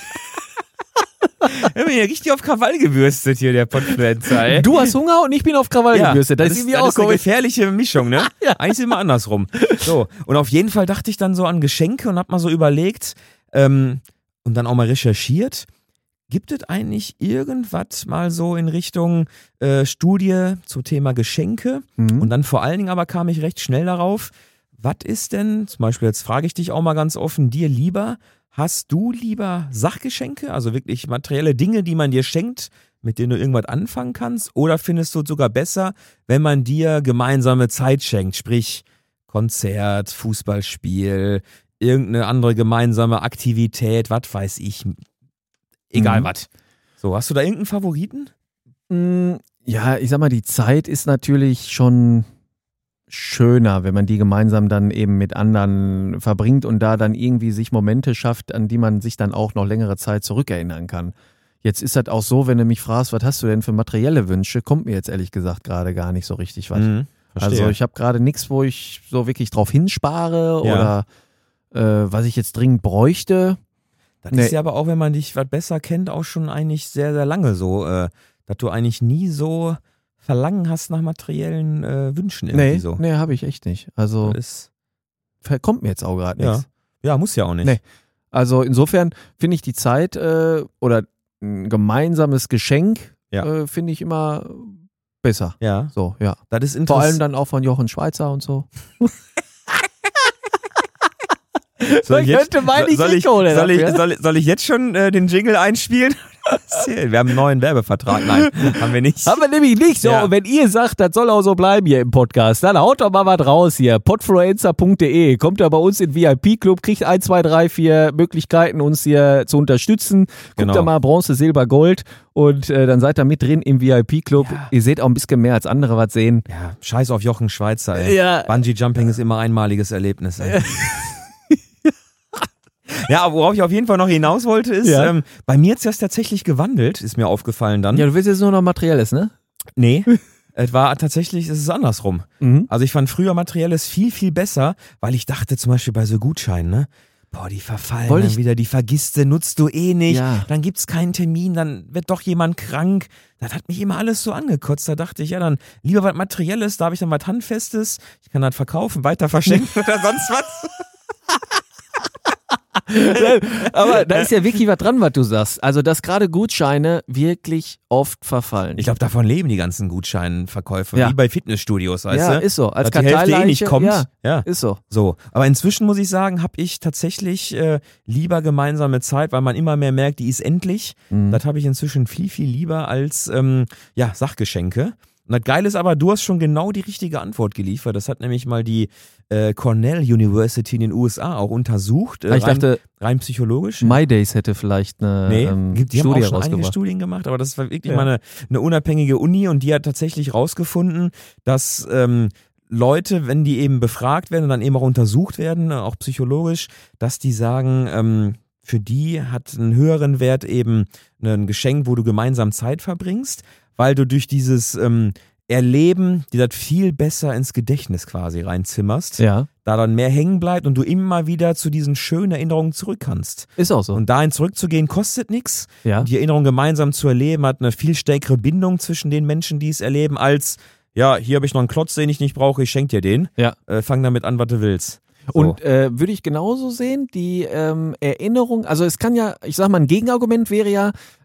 Ich bin ja richtig auf Krawall gewürstet hier, der Podfluencer, ey. Du hast Hunger und ich bin auf Krawall gebürstet. Das ist irgendwie auch eine komisch. gefährliche Mischung, ne? Ja. Eigentlich ist immer andersrum. So, und auf jeden Fall dachte ich dann so an Geschenke und hab mal so überlegt und dann auch mal recherchiert. Gibt es eigentlich irgendwas mal so in Richtung Studie zum Thema Geschenke? Mhm. Und dann vor allen Dingen aber kam ich recht schnell darauf, was ist denn, zum Beispiel jetzt frage ich dich auch mal ganz offen, dir lieber, hast du lieber Sachgeschenke, also wirklich materielle Dinge, die man dir schenkt, mit denen du irgendwas anfangen kannst? Oder findest du es sogar besser, wenn man dir gemeinsame Zeit schenkt, sprich Konzert, Fußballspiel, irgendeine andere gemeinsame Aktivität, was weiß ich, egal was. So, hast du da irgendeinen Favoriten? Ja, ich sag mal, die Zeit ist natürlich schon schöner, wenn man die gemeinsam dann eben mit anderen verbringt und da dann irgendwie sich Momente schafft, an die man sich dann auch noch längere Zeit zurückerinnern kann. Jetzt ist das auch so, wenn du mich fragst, was hast du denn für materielle Wünsche, kommt mir jetzt ehrlich gesagt gerade gar nicht so richtig was. Verstehe. Also ich habe gerade nichts, wo ich so wirklich drauf hinspare oder was ich jetzt dringend bräuchte. Das ist ja aber auch, wenn man dich was besser kennt, auch schon eigentlich sehr, sehr lange so, dass du eigentlich nie so Verlangen hast nach materiellen Wünschen irgendwie so. Nee, habe ich echt nicht. Also kommt mir jetzt auch gerade nichts. Ja, muss ja auch nicht. Nee. Also insofern finde ich die Zeit oder ein gemeinsames Geschenk finde ich immer besser. Ja. So, ja. Das ist Vor allem dann auch von Jochen Schweizer und so. Soll Soll ich jetzt schon den Jingle einspielen? Wir haben einen neuen Werbevertrag. Nein, haben wir nicht. Haben wir nämlich nicht. So, Ja. und wenn ihr sagt, das soll auch so bleiben hier im Podcast, dann haut doch mal was raus hier. Podfluencer.de. Kommt da bei uns in den VIP-Club, kriegt 1, 2, 3, 4 Möglichkeiten, uns hier zu unterstützen. Guckt Genau. da mal Bronze, Silber, Gold und dann seid ihr mit drin im VIP-Club. Ja. Ihr seht auch ein bisschen mehr als andere was sehen. Ja, scheiß auf Jochen Schweizer, ey. Ja. Bungee-Jumping ist immer ein einmaliges Erlebnis, ey. Ja, aber worauf ich auf jeden Fall noch hinaus wollte, ist, bei mir hat es tatsächlich gewandelt, ist mir aufgefallen dann. Ja, du willst jetzt nur noch Materielles, ne? Nee, es ist andersrum. Mhm. Also ich fand früher Materielles viel, viel besser, weil ich dachte zum Beispiel bei so Gutscheinen, ne? Boah, die verfallen dann wieder, die vergisst du, nutzt du eh nicht, Ja. dann gibt's keinen Termin, dann wird doch jemand krank. Das hat mich immer alles so angekotzt. Da dachte ich, ja dann lieber was Materielles, da habe ich dann was Handfestes, ich kann das verkaufen, weiter verschenken oder sonst was. Aber da ist ja wirklich was dran, was du sagst. Also, dass gerade Gutscheine wirklich oft verfallen. Ich glaube, davon leben die ganzen Gutscheinverkäufe, Ja. wie bei Fitnessstudios, weißt Ja, du? ist so. Als Dass die Hälfte eh nicht Karteileiche, kommt. ja. Ja. Ist so. So, aber inzwischen muss ich sagen, habe ich tatsächlich lieber gemeinsame Zeit, weil man immer mehr merkt, die ist endlich. Das habe ich inzwischen viel, viel lieber als Sachgeschenke. Und das Geile ist aber, du hast schon genau die richtige Antwort geliefert. Das hat nämlich mal die Cornell University in den USA auch untersucht. Ich dachte, rein psychologisch. My Days hätte vielleicht eine Die haben Studie auch schon einige rausgebracht. Studien gemacht, aber das war wirklich mal eine unabhängige Uni und die hat tatsächlich rausgefunden, dass Leute, wenn die eben befragt werden und dann eben auch untersucht werden, auch psychologisch, dass die sagen, für die hat einen höheren Wert eben ein Geschenk, wo du gemeinsam Zeit verbringst, weil du durch dieses Erleben dir das viel besser ins Gedächtnis quasi reinzimmerst, Ja, da dann mehr hängen bleibt und du immer wieder zu diesen schönen Erinnerungen zurück kannst. ist auch so. Und dahin zurückzugehen kostet nichts. Ja. Die Erinnerung gemeinsam zu erleben hat eine viel stärkere Bindung zwischen den Menschen, die es erleben, als, ja, hier habe ich noch einen Klotz, den ich nicht brauche, ich schenke dir den. Ja. Fang damit an, was du willst. So. Und würde ich genauso sehen, die Erinnerung, also es kann ja, ich sag mal, ein Gegenargument wäre ja,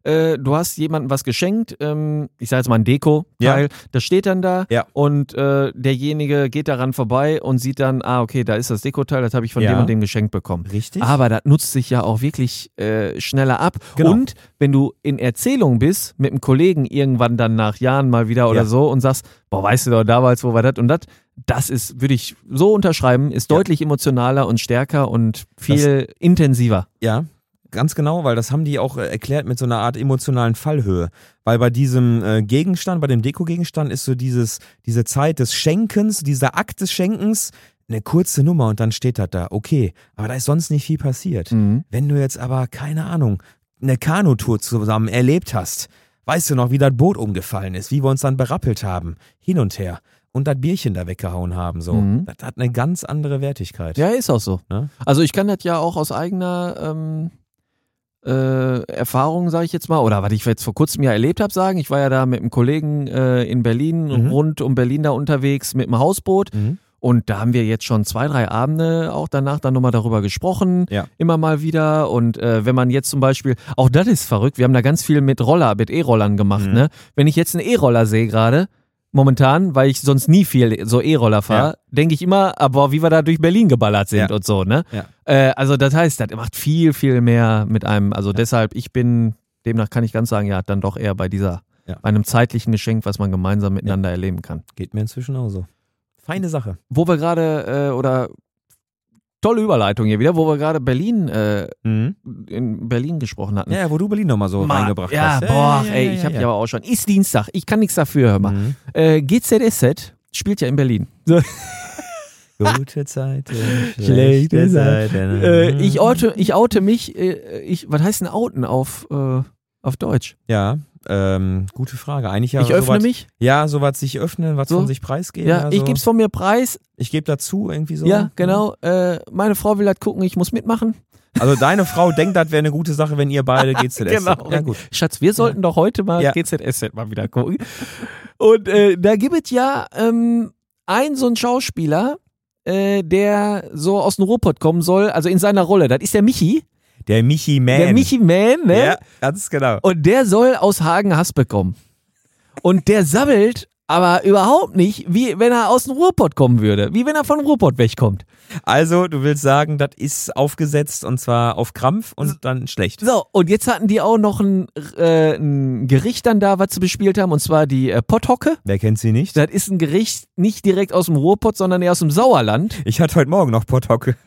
du hast jemandem was geschenkt, ich sage jetzt mal ein Deko-Teil, das steht dann da und derjenige geht daran vorbei und sieht dann, okay, da ist das Deko-Teil, das habe ich von dem und dem geschenkt bekommen. Richtig. Aber das nutzt sich ja auch wirklich schneller ab. Genau. Und wenn du in Erzählung bist, mit einem Kollegen irgendwann dann nach Jahren mal wieder oder so und sagst, boah, weißt du doch damals, wo war das und das ist, würde ich so unterschreiben, ist deutlich emotionaler und stärker und viel intensiver. Ja, ganz genau, weil das haben die auch erklärt mit so einer Art emotionalen Fallhöhe. Weil bei diesem Gegenstand, bei dem Deko-Gegenstand ist so diese Zeit des Schenkens, dieser Akt des Schenkens, eine kurze Nummer und dann steht das da. Okay, aber da ist sonst nicht viel passiert. Wenn du jetzt aber, keine Ahnung, eine Kanutour zusammen erlebt hast, weißt du noch, wie das Boot umgefallen ist, wie wir uns dann berappelt haben, hin und her. Und das Bierchen da weggehauen haben, so. Das hat eine ganz andere Wertigkeit. Ja, ist auch so. Ne? Also ich kann das ja auch aus eigener Erfahrung, sage ich jetzt mal, oder was ich jetzt vor kurzem ja erlebt habe, sagen. Ich war ja da mit einem Kollegen in Berlin, rund um Berlin da unterwegs mit dem Hausboot. Und da haben wir jetzt schon 2, 3 Abende auch danach dann nochmal darüber gesprochen, immer mal wieder. Und wenn man jetzt zum Beispiel, auch das ist verrückt, wir haben da ganz viel mit E-Rollern gemacht. Ne? Wenn ich jetzt einen E-Roller sehe gerade, momentan, weil ich sonst nie viel so E-Roller fahre, denke ich immer, aber wie wir da durch Berlin geballert sind und so, ne? Ja. Also das heißt, das macht viel, viel mehr mit einem, also deshalb, demnach kann ich ganz sagen, ja, dann doch eher bei bei einem zeitlichen Geschenk, was man gemeinsam miteinander erleben kann. Geht mir inzwischen auch so. Feine Sache. Wo wir gerade, tolle Überleitung hier wieder, wo wir gerade in Berlin gesprochen hatten. Ja, wo du Berlin nochmal so reingebracht hast. Ich hab ja aber auch schon. Ist Dienstag, ich kann nichts dafür, hör mal. GZSZ spielt ja in Berlin. Gute Zeiten, schlechte Zeiten. Ich oute mich, was heißt denn outen auf Deutsch? Ja, gute Frage. Eigentlich ja. Ich öffne mich? Ja, sowas sich öffnen, was von sich preisgeben. Ja, ich geb's von mir preis. Ich gebe dazu, irgendwie so. Ja, genau. Meine Frau will das gucken, ich muss mitmachen. Also deine Frau denkt, das wäre eine gute Sache, wenn ihr beide GZSZ. Genau. Ja, gut. Schatz, wir sollten doch heute mal GZSZ mal wieder gucken. Und da gibt es ja einen so einen Schauspieler, der so aus dem Ruhrpott kommen soll, also in seiner Rolle. Das ist der Michi. Der Michi Man. Der Michi Man, ne? Ja, ganz genau. Und der soll aus Hagen Hass bekommen. Und der sabbelt aber überhaupt nicht, wie wenn er aus dem Ruhrpott kommen würde. Wie wenn er von Ruhrpott wegkommt. Also, du willst sagen, das ist aufgesetzt und zwar auf Krampf und dann schlecht. So, und jetzt hatten die auch noch ein Gericht dann da, was sie bespielt haben, und zwar die Potthocke. Wer kennt sie nicht? Das ist ein Gericht nicht direkt aus dem Ruhrpott, sondern eher aus dem Sauerland. Ich hatte heute Morgen noch Potthocke.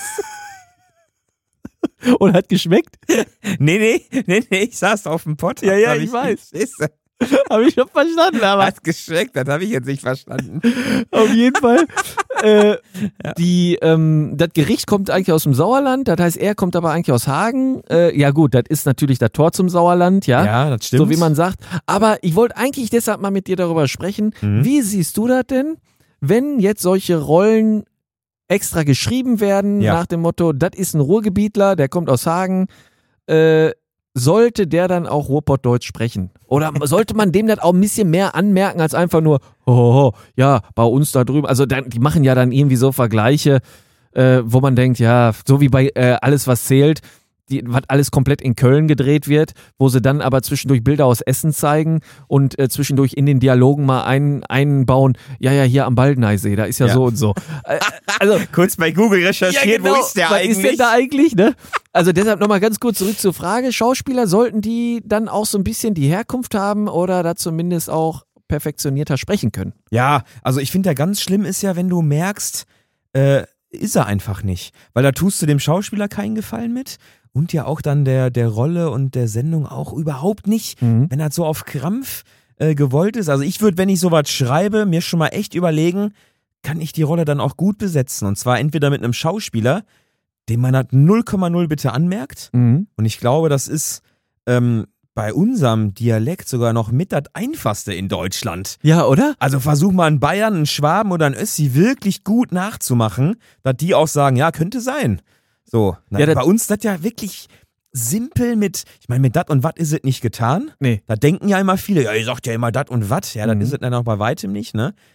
Und hat geschmeckt? Nee, ich saß auf dem Pott. Ja, ich weiß. Habe ich schon verstanden, aber. Hat geschmeckt, das habe ich jetzt nicht verstanden. Auf jeden Fall. Das Gericht kommt eigentlich aus dem Sauerland, das heißt, er kommt aber eigentlich aus Hagen. Ja gut, das ist natürlich das Tor zum Sauerland, ja. Ja, das stimmt. So wie man sagt. Aber ich wollte eigentlich deshalb mal mit dir darüber sprechen. Wie siehst du das denn, wenn jetzt solche Rollen extra geschrieben werden, nach dem Motto, das ist ein Ruhrgebietler, der kommt aus Hagen, sollte der dann auch Ruhrpottdeutsch sprechen? Oder sollte man dem das auch ein bisschen mehr anmerken, als einfach nur, ja, bei uns da drüben, also die machen ja dann irgendwie so Vergleiche, wo man denkt, ja, so wie bei Alles, was zählt, was alles komplett in Köln gedreht wird, wo sie dann aber zwischendurch Bilder aus Essen zeigen und zwischendurch in den Dialogen mal einbauen, ja, hier am Baldeneysee, da ist ja so und so. Also kurz bei Google recherchiert, ja, genau, wo ist der eigentlich? Was ist denn da eigentlich, ne? Also deshalb nochmal ganz kurz zurück zur Frage, Schauspieler, sollten die dann auch so ein bisschen die Herkunft haben oder da zumindest auch perfektionierter sprechen können? Ja, also ich finde ja ganz schlimm ist ja, wenn du merkst, ist er einfach nicht. Weil da tust du dem Schauspieler keinen Gefallen mit. Und ja auch dann der Rolle und der Sendung auch überhaupt nicht, wenn das so auf Krampf gewollt ist. Also ich würde, wenn ich sowas schreibe, mir schon mal echt überlegen, kann ich die Rolle dann auch gut besetzen. Und zwar entweder mit einem Schauspieler, dem man halt 0,0 bitte anmerkt. Und ich glaube, das ist bei unserem Dialekt sogar noch mit das Einfachste in Deutschland. Ja, oder? Also versuch mal einen Bayern, einen Schwaben oder einen Össi wirklich gut nachzumachen, dass die auch sagen, ja, könnte sein. So, bei uns das ja wirklich simpel mit dat und wat ist es nicht getan. Nee. Da denken ja immer viele, ja, ihr sagt ja immer dat und wat, ja, dann ist es dann auch bei weitem nicht, ne?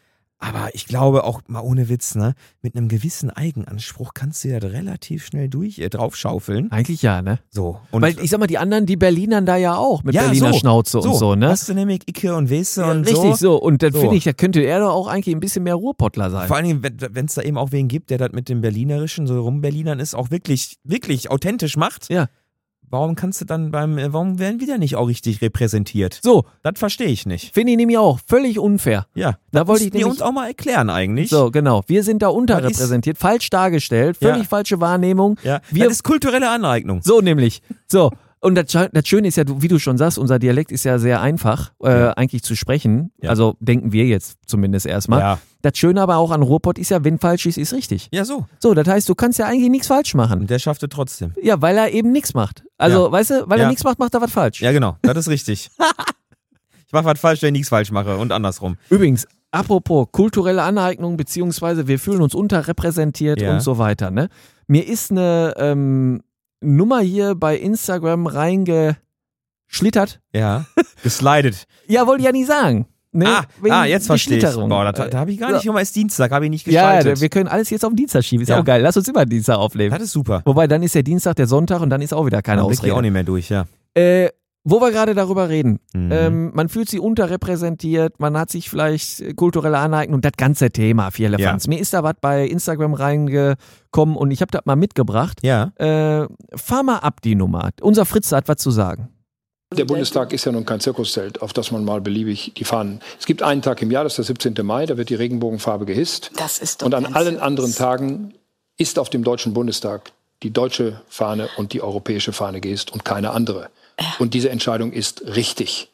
Aber ich glaube auch mal ohne Witz, ne, mit einem gewissen Eigenanspruch kannst du ja relativ schnell draufschaufeln. Eigentlich ja, ne? So. Und Weil ich sag mal, die anderen, die Berlinern da ja auch mit Ja, Berliner so. Schnauze und so, ne? Hast du nämlich Icke und Wese und Richtig so. Und dann So. finde ich, da könnte er doch auch eigentlich ein bisschen mehr Ruhrpottler sein. Vor allen Dingen, wenn es da eben auch wen gibt, der das mit dem Berlinerischen, so Rumberlinern ist, auch wirklich, wirklich authentisch macht. Ja. Warum warum werden wir da nicht auch richtig repräsentiert? So, Das verstehe ich nicht. finde ich nämlich auch völlig unfair. Ja, Da das wollte ich müssten wir nämlich- uns auch mal erklären eigentlich. So, genau. Wir sind da unterrepräsentiert, falsch dargestellt, völlig Ja. falsche Wahrnehmung. Ja, Wir, das ist kulturelle Aneignung. so nämlich. So. Und das Schöne ist ja, wie du schon sagst, unser Dialekt ist ja sehr einfach, eigentlich zu sprechen. Ja. Also denken wir jetzt zumindest erstmal. Ja. Das Schöne aber auch an Ruhrpott ist ja, wenn falsch ist, ist richtig. Ja, so. So, das heißt, du kannst ja eigentlich nichts falsch machen. Und der schafft es trotzdem. Ja, weil er eben nichts macht. Also, Ja. weißt du, weil er Ja. nichts macht, macht er was falsch. Ja, genau. Das ist richtig. Ich mache was falsch, wenn ich nichts falsch mache und andersrum. Übrigens, apropos kulturelle Aneignung, beziehungsweise wir fühlen uns unterrepräsentiert Ja. und so weiter, ne? Mir ist eine Nummer hier bei Instagram reingeschlittert. Ja. Geslidet. Ja, wollte ich ja nicht sagen. Ne? Wegen Jetzt die verstehe ich. Schlitterung. Boah, da habe ich gar nicht. Ja. Immer ist Dienstag, habe ich nicht Ja, geschaltet. wir können alles jetzt auf den Dienstag schieben. Ist Ja. auch geil. Lass uns immer Dienstag aufnehmen. Das ist super. Wobei, dann ist der Dienstag der Sonntag und dann ist auch wieder keine Dann blick ich Ausrede. auch nicht mehr durch, ja. Wo wir gerade darüber reden, Mhm. man fühlt sich unterrepräsentiert, man hat sich vielleicht kulturelle Aneignung und das ganze Thema, Vierlefanz. Mir ist da was bei Instagram reingekommen und ich habe das mal mitgebracht. Ja. Fahr mal ab die Nummer. Unser Fritz hat was zu sagen. Der Bundestag ist ja nun kein Zirkuszelt, auf das man mal beliebig die Fahnen. Es gibt einen Tag im Jahr, das ist der 17. Mai, da wird die Regenbogenfarbe gehisst. Das ist doch Und an kein allen Zirkus. anderen Tagen ist auf dem Deutschen Bundestag die deutsche Fahne und die europäische Fahne gehisst und keine andere. Und diese Entscheidung ist richtig.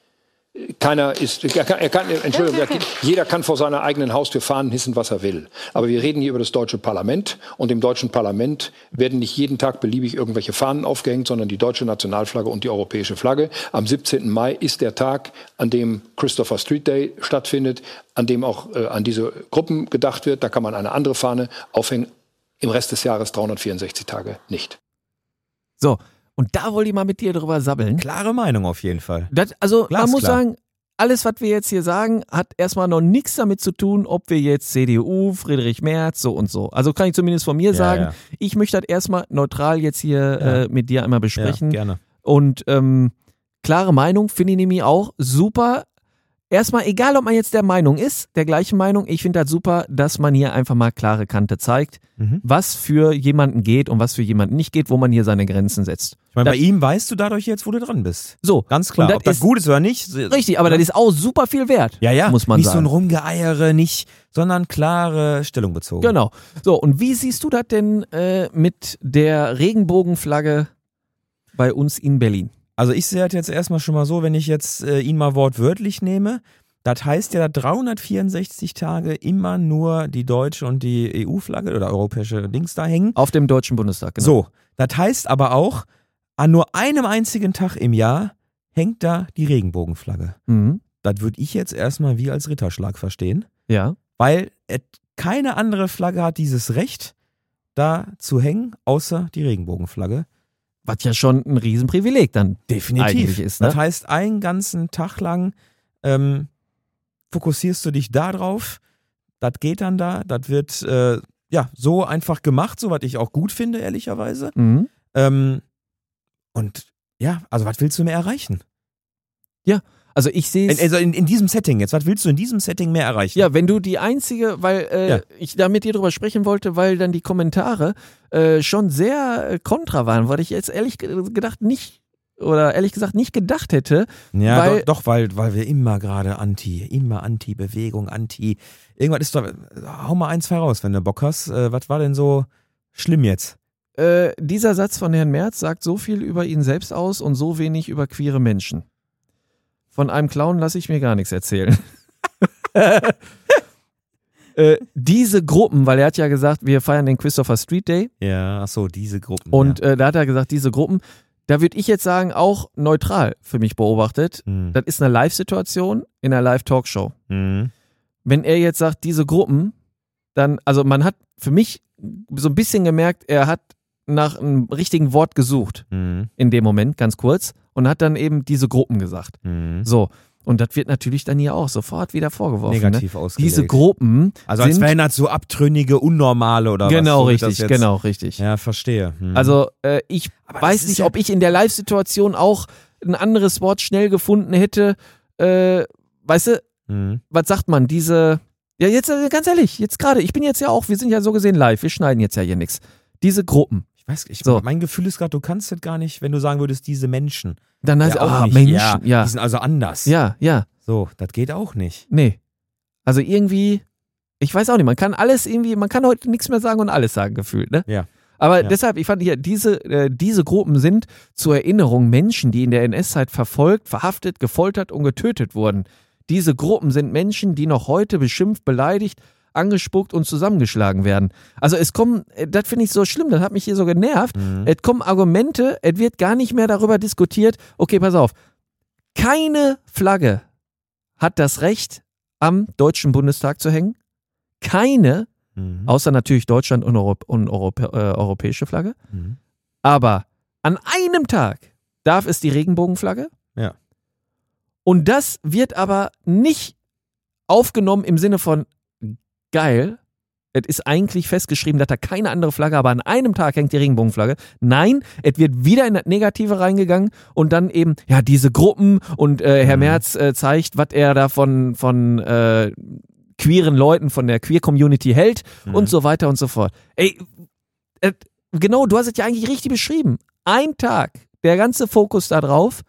Jeder kann vor seiner eigenen Haustür Fahnen hissen, was er will. Aber wir reden hier über das deutsche Parlament und im deutschen Parlament werden nicht jeden Tag beliebig irgendwelche Fahnen aufgehängt, sondern die deutsche Nationalflagge und die europäische Flagge. Am 17. Mai ist der Tag, an dem Christopher Street Day stattfindet, an dem auch an diese Gruppen gedacht wird. Da kann man eine andere Fahne aufhängen. Im Rest des Jahres 364 Tage nicht. So, und da wollte ich mal mit dir drüber sabbeln. Klare Meinung auf jeden Fall. Also man Glasklar. muss sagen, alles, was wir jetzt hier sagen, hat erstmal noch nichts damit zu tun, ob wir jetzt CDU, Friedrich Merz, so und so. Also kann ich zumindest von mir sagen, ja. ich möchte das erstmal neutral jetzt hier mit dir einmal besprechen. Ja, gerne. Und klare Meinung finde ich nämlich auch super. Erstmal, egal ob man jetzt der Meinung ist, der gleichen Meinung, ich finde das super, dass man hier einfach mal klare Kante zeigt, was für jemanden geht und was für jemanden nicht geht, wo man hier seine Grenzen setzt. Ich meine, bei Das- ihm weißt du dadurch jetzt, wo du dran bist. So. Ganz klar. Und Ob das gut ist oder nicht. Richtig, aber das ist auch super viel wert, Ja, muss man nicht so sagen. ein Rumgeeiere, sondern klare Stellung bezogen. Genau. So, und wie siehst du das denn mit der Regenbogenflagge bei uns in Berlin? Also ich sehe das jetzt erstmal schon mal so, wenn ich jetzt ihn mal wortwörtlich nehme, das heißt ja 364 Tage immer nur die deutsche und die EU-Flagge oder europäische Dings da hängen. Auf dem Deutschen Bundestag, genau. So, das heißt aber auch, an nur einem einzigen Tag im Jahr hängt da die Regenbogenflagge. Mhm. Das würde ich jetzt erstmal wie als Ritterschlag verstehen, Ja. weil keine andere Flagge hat dieses Recht, da zu hängen, außer die Regenbogenflagge. Was ja schon ein Riesenprivileg dann Definitiv. eigentlich ist, ne? Das heißt, einen ganzen Tag lang fokussierst du dich da drauf, das geht dann da, das wird so einfach gemacht, so was ich auch gut finde, ehrlicherweise. Mhm. Und ja, also was willst du mehr erreichen? Also ich sehe es. Also in diesem Setting jetzt, was willst du in diesem Setting mehr erreichen? Ja, wenn du die einzige, weil Ja. ich da mit dir drüber sprechen wollte, weil dann die Kommentare schon sehr kontra waren, weil ich jetzt ehrlich gesagt nicht gedacht hätte. Ja, weil- doch, weil wir immer gerade Anti-Bewegung, irgendwas ist doch, hau mal 1, 2 raus, wenn du Bock hast. Was war denn so schlimm jetzt? Dieser Satz von Herrn Merz sagt so viel über ihn selbst aus und so wenig über queere Menschen. Von einem Clown lasse ich mir gar nichts erzählen. Diese Gruppen, weil er hat ja gesagt, wir feiern den Christopher Street Day Ja, ach so, diese Gruppen. und da hat er gesagt, diese Gruppen, da würde ich jetzt sagen, auch neutral für mich beobachtet. Hm. Das ist eine Live-Situation in einer Live-Talkshow. Hm. Wenn er jetzt sagt, diese Gruppen, dann, also man hat für mich so ein bisschen gemerkt, er hat nach einem richtigen Wort gesucht Hm. in dem Moment, ganz kurz, und hat dann eben diese Gruppen gesagt. Hm. So. Und das wird natürlich dann hier auch sofort wieder vorgeworfen. Negativ ne? ausgelegt. Diese Gruppen Also als sind, wären das so Abtrünnige, Unnormale oder genau was? So wird richtig, das jetzt- genau richtig. Ja, verstehe. Also ich Aber weiß das ist nicht, ja- ob ich in der Live-Situation auch ein anderes Wort schnell gefunden hätte. Weißt du, was sagt man, diese, ja jetzt ganz ehrlich, jetzt gerade, ich bin jetzt ja auch, wir sind ja so gesehen live, wir schneiden jetzt ja hier nichts. Diese Gruppen, Ich mein Gefühl ist gerade, du kannst das gar nicht, wenn du sagen würdest, diese Menschen. dann heißt auch nicht. Menschen, ja. Die sind also anders. Ja, ja, So, das geht auch nicht. nee. Also irgendwie, ich weiß auch nicht, man kann alles irgendwie, man kann heute nichts mehr sagen und alles sagen gefühlt, ne? Ja. Aber Ja. deshalb, ich fand hier, diese Gruppen sind zur Erinnerung Menschen, die in der NS-Zeit verfolgt, verhaftet, gefoltert und getötet wurden. Diese Gruppen sind Menschen, die noch heute beschimpft, beleidigt, angespuckt und zusammengeschlagen werden. Also es kommen, das finde ich so schlimm, das hat mich hier so genervt, es kommen Argumente, es wird gar nicht mehr darüber diskutiert, okay, pass auf, keine Flagge hat das Recht, am Deutschen Bundestag zu hängen, keine, außer natürlich Deutschland und europäische Flagge, aber an einem Tag darf es die Regenbogenflagge. Ja. Und das wird aber nicht aufgenommen im Sinne von geil. Es ist eigentlich festgeschrieben, dass da keine andere Flagge, aber an einem Tag hängt die Regenbogenflagge. Nein, es wird wieder in das Negative reingegangen und dann eben, ja, diese Gruppen und Herr Merz zeigt, was er da von queeren Leuten, von der Queer-Community hält und so weiter und so fort. Ey, genau, du hast es ja eigentlich richtig beschrieben. Ein Tag, der ganze Fokus da drauf.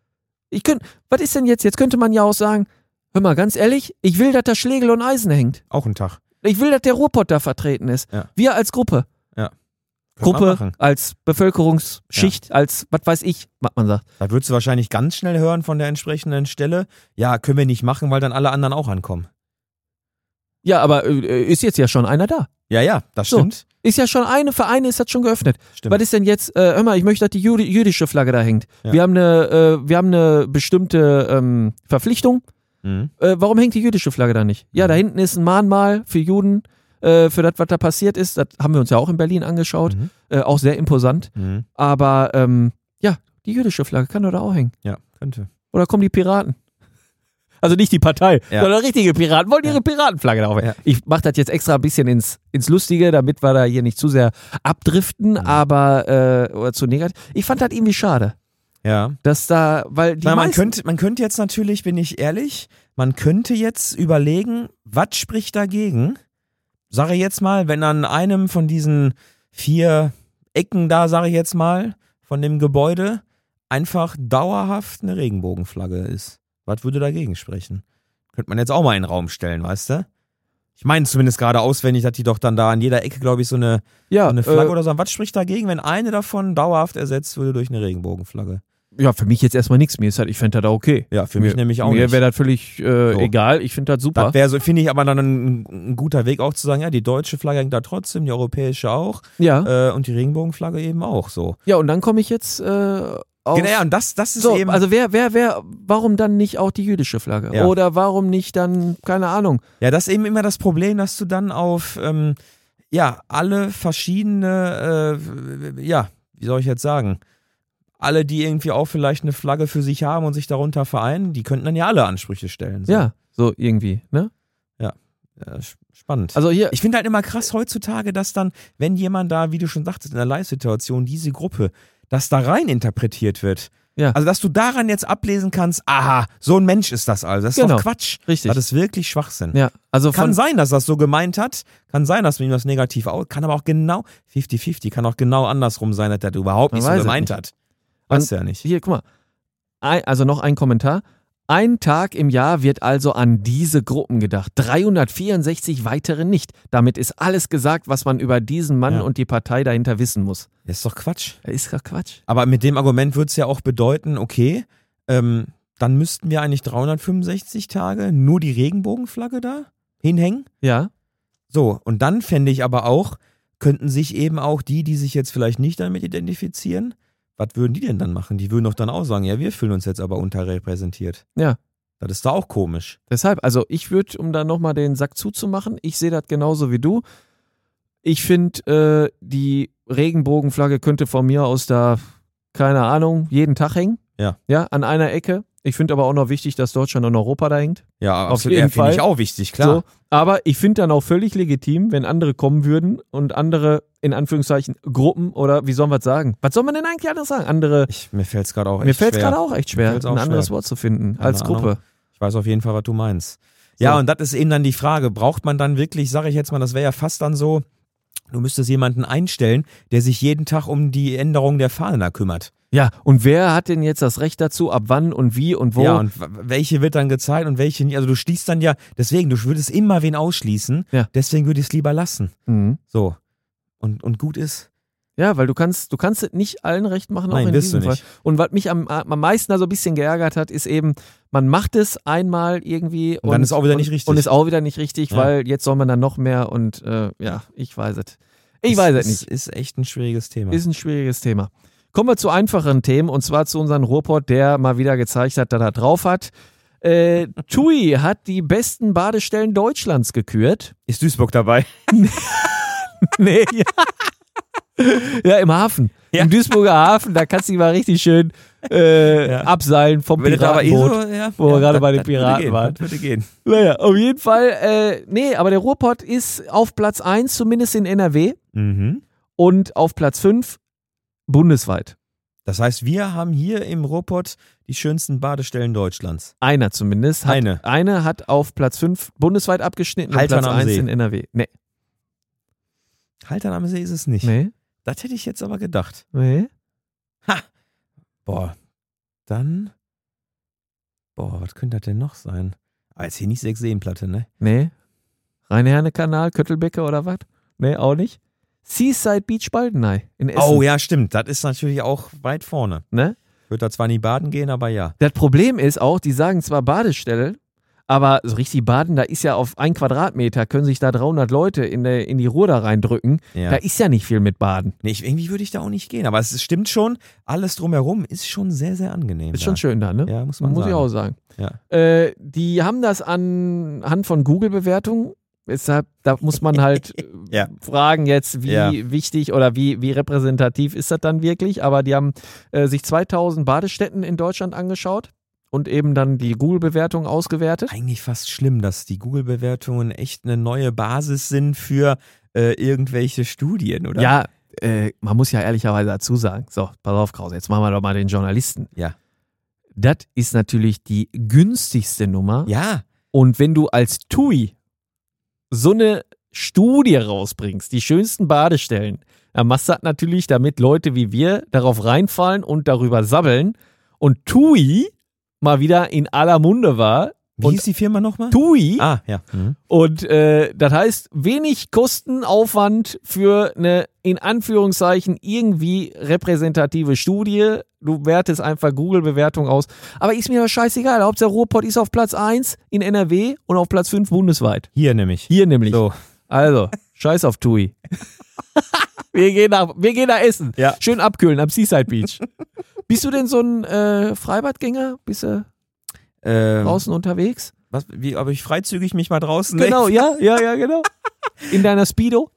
Was ist denn jetzt? Jetzt könnte man ja auch sagen, hör mal, ganz ehrlich, ich will, dass da Schlegel und Eisen hängt. Auch ein Tag. Ich will, dass der Ruhrpott da vertreten ist. Ja. Wir als Gruppe. Ja. Könnte man Gruppe, machen. als Bevölkerungsschicht, als, was weiß ich, was man sagt. Da würdest du wahrscheinlich ganz schnell hören von der entsprechenden Stelle, ja, können wir nicht machen, weil dann alle anderen auch ankommen. Ja, aber ist jetzt ja schon einer da. Ja, das So. stimmt. Ist ja schon für eine ist das schon geöffnet. Stimmt. Was ist denn jetzt, hör mal, ich möchte, dass die jüdische Flagge da hängt. Ja. Wir haben eine bestimmte Verpflichtung. Warum hängt die jüdische Flagge da nicht? Ja, da hinten ist ein Mahnmal für Juden, für das, was da passiert ist. Das haben wir uns ja auch in Berlin angeschaut. Auch sehr imposant. Aber ja, die jüdische Flagge kann doch da auch hängen. Ja, könnte. Oder kommen die Piraten? Also nicht die Partei, Ja. sondern richtige Piraten. Wollen ihre Piratenflagge da auch hängen? Ja. Ich mache das jetzt extra ein bisschen ins Lustige, damit wir da hier nicht zu sehr abdriften, aber oder zu negativ. Ich fand das irgendwie schade. Ja. Dass da, weil die Na, man meisten, könnte jetzt natürlich, bin ich ehrlich, man könnte jetzt überlegen, was spricht dagegen? Sage ich jetzt mal, wenn an einem von diesen 4 Ecken da, sage ich jetzt mal, von dem Gebäude einfach dauerhaft eine Regenbogenflagge ist. Was würde dagegen sprechen? Könnte man jetzt auch mal in den Raum stellen, weißt du? Ich meine zumindest gerade auswendig, dass die doch dann da an jeder Ecke, glaube ich, so eine Flagge oder so. Was spricht dagegen, wenn eine davon dauerhaft ersetzt würde durch eine Regenbogenflagge? ja, für mich jetzt erstmal nichts. Mir ist halt, ich fände das okay. Ja, für mich nämlich auch Mir nicht. wäre das völlig egal. Ich finde das super. Das wäre so, finde ich aber dann ein guter Weg auch zu sagen, ja, die deutsche Flagge hängt da trotzdem, die europäische auch Ja. und die Regenbogenflagge eben auch so. Ja, und dann komme ich jetzt auf. Genau, ja, und das ist So, eben. also warum dann nicht auch die jüdische Flagge? Ja. Oder warum nicht dann, keine Ahnung. Ja, das ist eben immer das Problem, dass du dann auf alle verschiedene, wie soll ich jetzt sagen, alle, die irgendwie auch vielleicht eine Flagge für sich haben und sich darunter vereinen, die könnten dann ja alle Ansprüche stellen. So. Ja, so irgendwie, ne? Ja, spannend. Also hier, Ich finde halt immer krass heutzutage, dass dann, wenn jemand da, wie du schon sagtest, in der Live-Situation, diese Gruppe, dass da rein interpretiert wird. Ja. Also, dass du daran jetzt ablesen kannst, aha, so ein Mensch ist das also. Das ist Genau. doch Quatsch. Richtig. Das ist wirklich Schwachsinn. ja, also Kann von, sein, dass das so gemeint hat, kann sein, dass man ihm das negativ aus, kann aber auch genau 50-50, kann auch genau andersrum sein, dass der überhaupt nicht Man so weiß es gemeint nicht. hat. Weißt du ja nicht. hier, guck mal. Also noch ein Kommentar. Ein Tag im Jahr wird also an diese Gruppen gedacht. 364 weitere nicht. Damit ist alles gesagt, was man über diesen Mann Ja. und die Partei dahinter wissen muss. Das ist doch Quatsch. Ist doch Quatsch. Aber mit dem Argument würde es ja auch bedeuten, okay, dann müssten wir eigentlich 365 Tage nur die Regenbogenflagge da hinhängen. Ja. So, und dann fände ich aber auch, könnten sich eben auch die sich jetzt vielleicht nicht damit identifizieren, was würden die denn dann machen? Die würden doch dann auch sagen, ja, wir fühlen uns jetzt aber unterrepräsentiert. Ja. Das ist doch auch komisch. Deshalb, also ich würde, um da nochmal den Sack zuzumachen, ich sehe das genauso wie du. Ich finde, die Regenbogenflagge könnte von mir aus da, keine Ahnung, jeden Tag hängen. Ja. Ja, an einer Ecke. Ich finde aber auch noch wichtig, dass Deutschland in Europa da hängt. Ja, Auf absolut. jeden Finde ich Fall. auch wichtig, klar. So, aber ich finde dann auch völlig legitim, wenn andere kommen würden und andere, in Anführungszeichen, Gruppen oder wie sollen wir es sagen? Was soll man denn eigentlich anders sagen? Andere, Mir fällt es gerade auch mir echt fällt es schwer. gerade auch echt schwer, fällt's auch ein anderes schwer. Wort zu finden Keine als Ahnung. Gruppe. Ich weiß auf jeden Fall, was du meinst. Ja, So. und das ist eben dann die Frage, braucht man dann wirklich, sage ich jetzt mal, das wäre ja fast dann so, du müsstest jemanden einstellen, der sich jeden Tag um die Änderung der Fahne da kümmert. Ja, und wer hat denn jetzt das Recht dazu, ab wann und wie und wo? Ja, und welche wird dann gezeigt und welche nicht. Also du schließt dann ja, deswegen, du würdest immer wen ausschließen, Ja. deswegen würde ich es lieber lassen. Mhm. So. Und gut ist. Ja, weil du kannst es nicht allen recht machen, auch Nein, in wirst diesem du nicht. Fall. Und was mich am meisten da so ein bisschen geärgert hat, ist eben, man macht es einmal irgendwie Und dann ist auch wieder nicht richtig. Und ist auch wieder nicht richtig, Ja. weil jetzt soll man dann noch mehr und ja, ich weiß es. Ich weiß es nicht. Ist echt ein schwieriges Thema. Ist ein schwieriges Thema. Kommen wir zu einfacheren Themen und zwar zu unserem Ruhrpott, der mal wieder gezeigt hat, dass er drauf hat. TUI hat die besten Badestellen Deutschlands gekürt. Ist Duisburg dabei? Nee, ja. Ja, im Hafen. Ja. Im Duisburger Hafen, da kannst du dich mal richtig schön abseilen vom Wenn du da aber Piratenboot. ja, wo wir gerade bei den das würde Piraten gehen, waren. Das würde gehen. Naja, auf jeden Fall, nee, aber der Ruhrpott ist auf Platz 1, zumindest in NRW, Mhm. und auf Platz 5 bundesweit. Das heißt, wir haben hier im Ruhrpott die schönsten Badestellen Deutschlands. Einer zumindest. Eine hat auf Platz 5 bundesweit abgeschnitten und Haltern Platz am 1 See. in NRW. Nee. Haltern am See ist es nicht. Nee. Das hätte ich jetzt aber gedacht. Nee. Boah, dann. Boah, was könnte das denn noch sein? Ah, jetzt hier nicht 6 Seenplatte, ne? Nee. Rhein-Herne-Kanal, Köttelbecke oder was? Nee, auch nicht. Seaside Beach Baldeney in Essen. Oh ja, stimmt. Das ist natürlich auch weit vorne. Ne? Würde da zwar nie baden gehen, aber ja. Das Problem ist auch, die sagen zwar Badestelle, aber so richtig baden, da ist ja auf 1 Quadratmeter, können sich da 300 Leute in die Ruhr da reindrücken. Ja. Da ist ja nicht viel mit Baden. Nee, irgendwie würde ich da auch nicht gehen. Aber es stimmt schon, alles drumherum ist schon sehr, sehr angenehm. Ist da. schon schön da, ne? Ja, muss man Muss sagen. ich auch sagen. Ja. Die haben das anhand von Google-Bewertungen. Deshalb, da muss man halt Ja. fragen jetzt, wie Ja. wichtig oder wie repräsentativ ist das dann wirklich. Aber die haben sich 2000 Badestätten in Deutschland angeschaut und eben dann die Google-Bewertung ausgewertet. Eigentlich fast schlimm, dass die Google-Bewertungen echt eine neue Basis sind für irgendwelche Studien, oder? Ja, man muss ja ehrlicherweise dazu sagen, so, pass auf, Krause, jetzt machen wir doch mal den Journalisten. Ja. Das ist natürlich die günstigste Nummer. Ja. Und wenn du als TUI so eine Studie rausbringst, die schönsten Badestellen, dann machst du das natürlich, damit Leute wie wir darauf reinfallen und darüber sabbeln. Und TUI mal wieder in aller Munde war. Wie hieß die Firma nochmal? TUI. Ah, ja. Mhm. Und das heißt, wenig Kostenaufwand für eine, in Anführungszeichen, irgendwie repräsentative Studie. Du wertest einfach Google-Bewertung aus. Aber ist mir doch scheißegal. Hauptsache Ruhrpott ist auf Platz 1 in NRW und auf Platz 5 bundesweit. Hier nämlich. Hier nämlich. So. Also, scheiß auf TUI. wir gehen nach Essen. Ja. Schön abkühlen am Seaside Beach. Bist du denn so ein Freibadgänger? Bist du draußen unterwegs? Aber ich freizügig mich mal draußen? Genau, ja, genau. In deiner Speedo?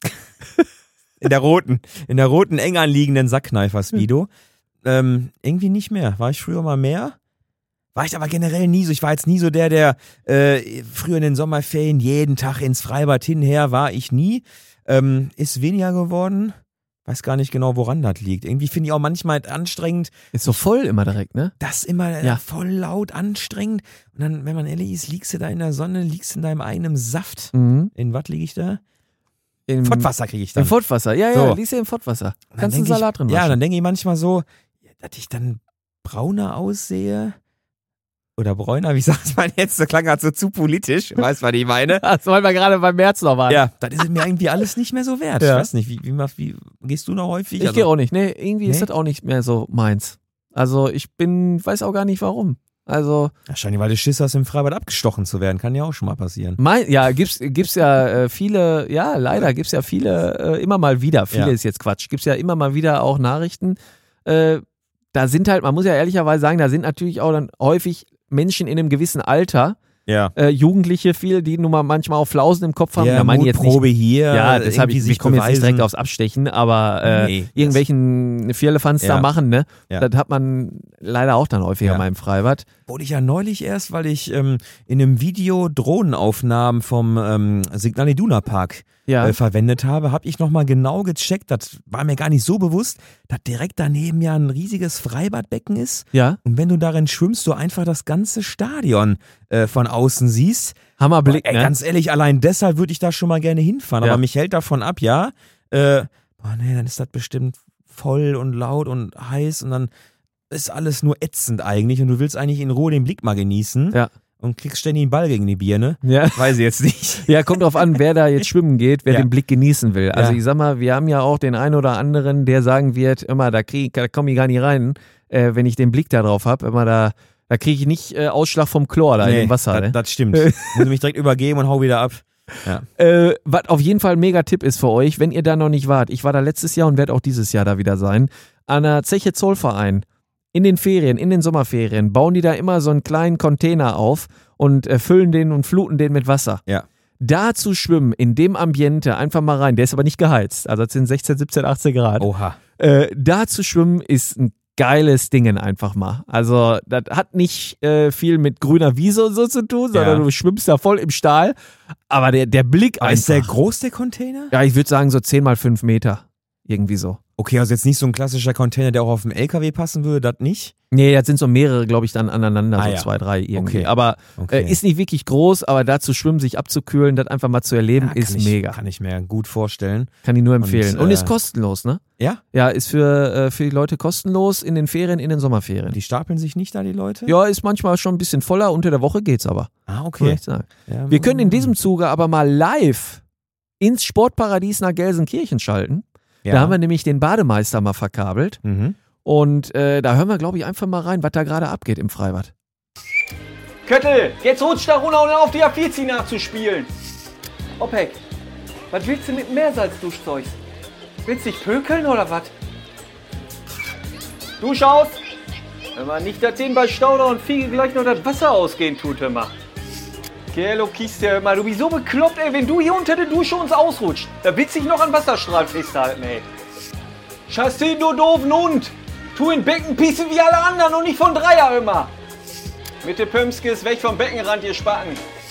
In der roten, eng anliegenden Sackkneifer-Speedo. Irgendwie nicht mehr. War ich früher mal mehr? War ich aber generell nie so. Ich war jetzt nie so der früher in den Sommerferien jeden Tag ins Freibad hinher, war ich nie. Ist weniger geworden. Weiß gar nicht genau, woran das liegt. Irgendwie finde ich auch manchmal anstrengend. Ist so voll immer direkt, ne? Das immer Ja. voll laut, anstrengend. Und dann, wenn man ehrlich ist, liegst du da in der Sonne, liegst in deinem eigenen Saft. Mhm. In was liege ich da? Im Pottwasser kriege ich dann. Im Pottwasser, ja, So. liest du im Pottwasser. Und dann Kannst du einen denk Salat drin Ja, waschen. dann denke ich manchmal so, dass ich dann brauner aussehe. Oder bräuner, wie sagt man jetzt? Das klang halt so zu politisch. Weißt du, was ich meine? Das wollen wir gerade beim März noch waren. Ja, das ist mir irgendwie alles nicht mehr so wert. Ja. Ich weiß nicht, wie gehst du noch häufig? Ich gehe auch nicht. Nee, irgendwie ist Nee? das auch nicht mehr so meins. Also ich weiß auch gar nicht warum. Also Wahrscheinlich, weil du Schiss hast, im Freibad abgestochen zu werden. Kann ja auch schon mal passieren. gibt's ja viele, ja leider gibt's ja viele immer mal wieder. Viele Ja. ist jetzt Quatsch. Gibt's ja immer mal wieder auch Nachrichten. Da sind halt, man muss ja ehrlicherweise sagen, da sind natürlich auch dann häufig Menschen in einem gewissen Alter, Jugendliche viel, die nun mal manchmal auch Flausen im Kopf haben. Ja, da meine ich jetzt nicht, Mutprobe hier. ja, deshalb, ich komme jetzt nicht direkt aufs aufs Abstechen, aber Nee, irgendwelchen Vierlefanz da machen, ne? Ja. Das hat man leider auch dann häufiger mal im Freibad. Wurde ich ja neulich erst, weil ich in einem Video Drohnenaufnahmen vom Signal Iduna Park verwendet habe ich nochmal genau gecheckt, das war mir gar nicht so bewusst, dass direkt daneben ja ein riesiges Freibadbecken ist. Ja. Und wenn du darin schwimmst, du einfach das ganze Stadion von außen siehst. Hammerblick, ne? Ganz ehrlich, allein deshalb würde ich da schon mal gerne hinfahren. Ja. Aber mich hält davon ab, dann ist das bestimmt voll und laut und heiß und dann ist alles nur ätzend eigentlich und du willst eigentlich in Ruhe den Blick mal genießen. Ja. Und kriegst ständig einen Ball gegen die Birne. Ja. Weiß ich jetzt nicht. Ja, kommt drauf an, wer da jetzt schwimmen geht, wer den Blick genießen will. Also Ja. ich sag mal, wir haben ja auch den einen oder anderen, der sagen wird, immer, da komme ich gar nicht rein, wenn ich den Blick da drauf habe. Immer da kriege ich nicht Ausschlag vom Chlor da in dem Wasser. Ne? Das stimmt. Muss ich mich direkt übergeben und hau wieder ab. Ja. Was auf jeden Fall ein Mega-Tipp ist für euch, wenn ihr da noch nicht wart. Ich war da letztes Jahr und werde auch dieses Jahr da wieder sein. An der Zeche Zollverein. In den Ferien, in den Sommerferien, bauen die da immer so einen kleinen Container auf und füllen den und fluten den mit Wasser. Ja. Da zu schwimmen, in dem Ambiente, einfach mal rein, der ist aber nicht geheizt, also es sind 16, 17, 18 Grad. Oha. Da zu schwimmen ist ein geiles Dingen einfach mal. Also das hat nicht viel mit grüner Wiese und so zu tun, sondern du schwimmst da voll im Stahl, aber der Blick einfach. Ist der groß, der Container? Ja, ich würde sagen so 10 mal 5 Meter, irgendwie so. Okay, also jetzt nicht so ein klassischer Container, der auch auf einen LKW passen würde, das nicht? Nee, das sind so mehrere, glaube ich, dann aneinander, so ja. 2, 3 irgendwie. Okay. Aber ist nicht wirklich groß, aber da zu schwimmen, sich abzukühlen, das einfach mal zu erleben, ist mega. Kann ich mir gut vorstellen. Kann ich nur empfehlen. Und Und, ist kostenlos, ne? Ja? Ja, ist für die Leute kostenlos in den Ferien, in den Sommerferien. Die stapeln sich nicht da, die Leute? Ja, ist manchmal schon ein bisschen voller, unter der Woche geht's aber. Ah, Muss okay. ich sagen. Ja, Wir können in diesem Zuge aber mal live ins Sportparadies nach Gelsenkirchen schalten. Da haben wir nämlich den Bademeister mal verkabelt. Mhm. Und da hören wir, glaube ich, einfach mal rein, was da gerade abgeht im Freibad. Köttel, jetzt rutscht da runter und auf die A40 nachzuspielen. Opek, was willst du mit Meersalzduschzeug? Willst du dich pökeln oder was? Dusch aus! Hör mal, nicht, dass den bei Stauder und Fiege gleich noch das Wasser ausgehen tut, hör mal. Kerlo, Kiste, hör mal, du bist so bekloppt, ey, wenn du hier unter der Dusche uns ausrutscht, da willst du dich noch an Wasserstrahl festhalten, ey. Scheiß den, du doofen Hund! Tu in Becken pießen wie alle anderen und nicht von Dreier immer! Mit der Pömskes weg vom Beckenrand, ihr Spacken!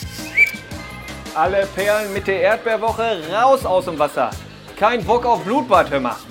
Alle Perlen mit der Erdbeerwoche raus aus dem Wasser! Kein Bock auf Blutbad, hör mal!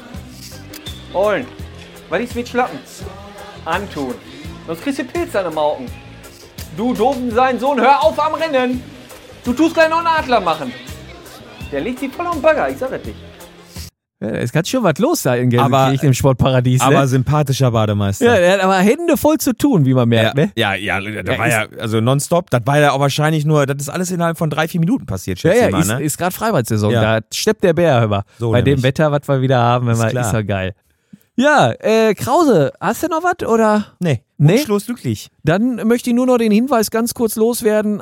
Holen! Was ist mit Schlappen? Antun! Sonst kriegst du Pilze an den Augen! Du doofen sein Sohn, hör auf am Rennen! Du tust gleich noch einen Adler machen! Der legt sich voll am Bagger, ich sag es dich! Ja, es kann schon was los da in Gelsenkirchen im Sportparadies. Aber Ne? sympathischer Bademeister. Ja, er hat aber Hände voll zu tun, wie man merkt, ne? Ja, das war ja, also nonstop, das war ja auch wahrscheinlich nur, das ist alles innerhalb von 3-4 Minuten passiert, schätze ich mal, ne? Ist gerade Freibad-Saison, Ja. da steppt der Bär über. So Bei nämlich. dem Wetter, was wir wieder haben, Ist klar. ist ja geil. Ja, Krause, hast du noch was, oder? Nee, Nee? wunschlos glücklich. Dann möchte ich nur noch den Hinweis ganz kurz loswerden.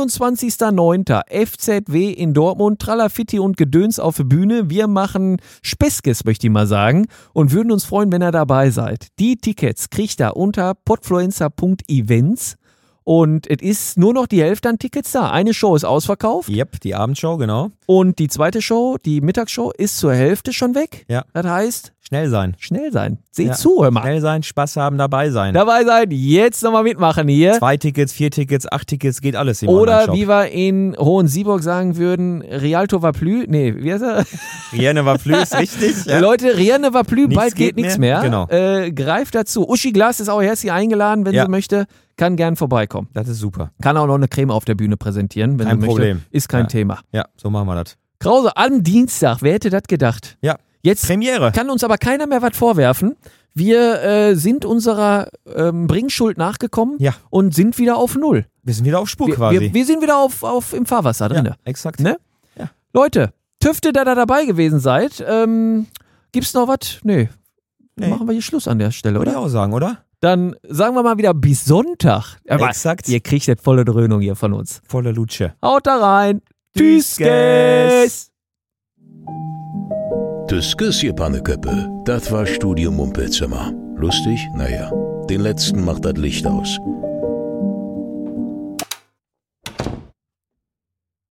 21.09. FZW in Dortmund, Tralafitti und Gedöns auf der Bühne. Wir machen Speskes, möchte ich mal sagen, und würden uns freuen, wenn ihr dabei seid. Die Tickets kriegt ihr unter podfluencer.events und es ist nur noch die Hälfte an Tickets da. Eine Show ist ausverkauft Yep, die Abendshow, genau. und die zweite Show, die Mittagsshow, ist zur Hälfte schon weg. Ja. Das heißt, Schnell sein. schnell sein. Seht Ja. zu, hör mal. Schnell sein, Spaß haben, dabei sein. Dabei sein, jetzt nochmal mitmachen hier. 2 Tickets, 4 Tickets, 8 Tickets, geht alles im Oder Online-Shop. wie wir in Hohensieburg sagen würden, Rialto va plus. Nee, wie heißt er? Rienne war Flöß, richtig? Ja. Leute, Rienne va plus, Nichts bald geht geht nichts mehr. mehr. Genau. Greift dazu. Uschi Glas ist auch herzlich eingeladen, wenn Ja. sie möchte. Kann gern vorbeikommen. Das ist super. Kann auch noch eine Creme auf der Bühne präsentieren, wenn Kein sie Problem. möchte. Ist kein Ja. Thema. Ja, so machen wir das. Krause, am Dienstag, wer hätte das gedacht? Ja, Jetzt Premiere. kann uns aber keiner mehr was vorwerfen. Wir sind unserer Bringschuld nachgekommen Ja. und sind wieder auf Null. Wir sind wieder auf Spur Wir, quasi. wir sind wieder auf im Fahrwasser drin. ja, exakt. Ne? Ja. Leute, Tüfte, da dabei gewesen seid, gibt's noch was? Nee. Nee. Machen wir hier Schluss an der Stelle, Würde ich oder? auch sagen, oder? Dann sagen wir mal wieder bis Sonntag. Aber Exakt. ihr kriegt jetzt volle Dröhnung hier von uns. Volle Lutsche. Haut da rein. Tschüss, Tschüss. Tschüss, ihr Panneköppe. Das war Studio Mumpelzimmer. Lustig? Naja. Den letzten macht das Licht aus.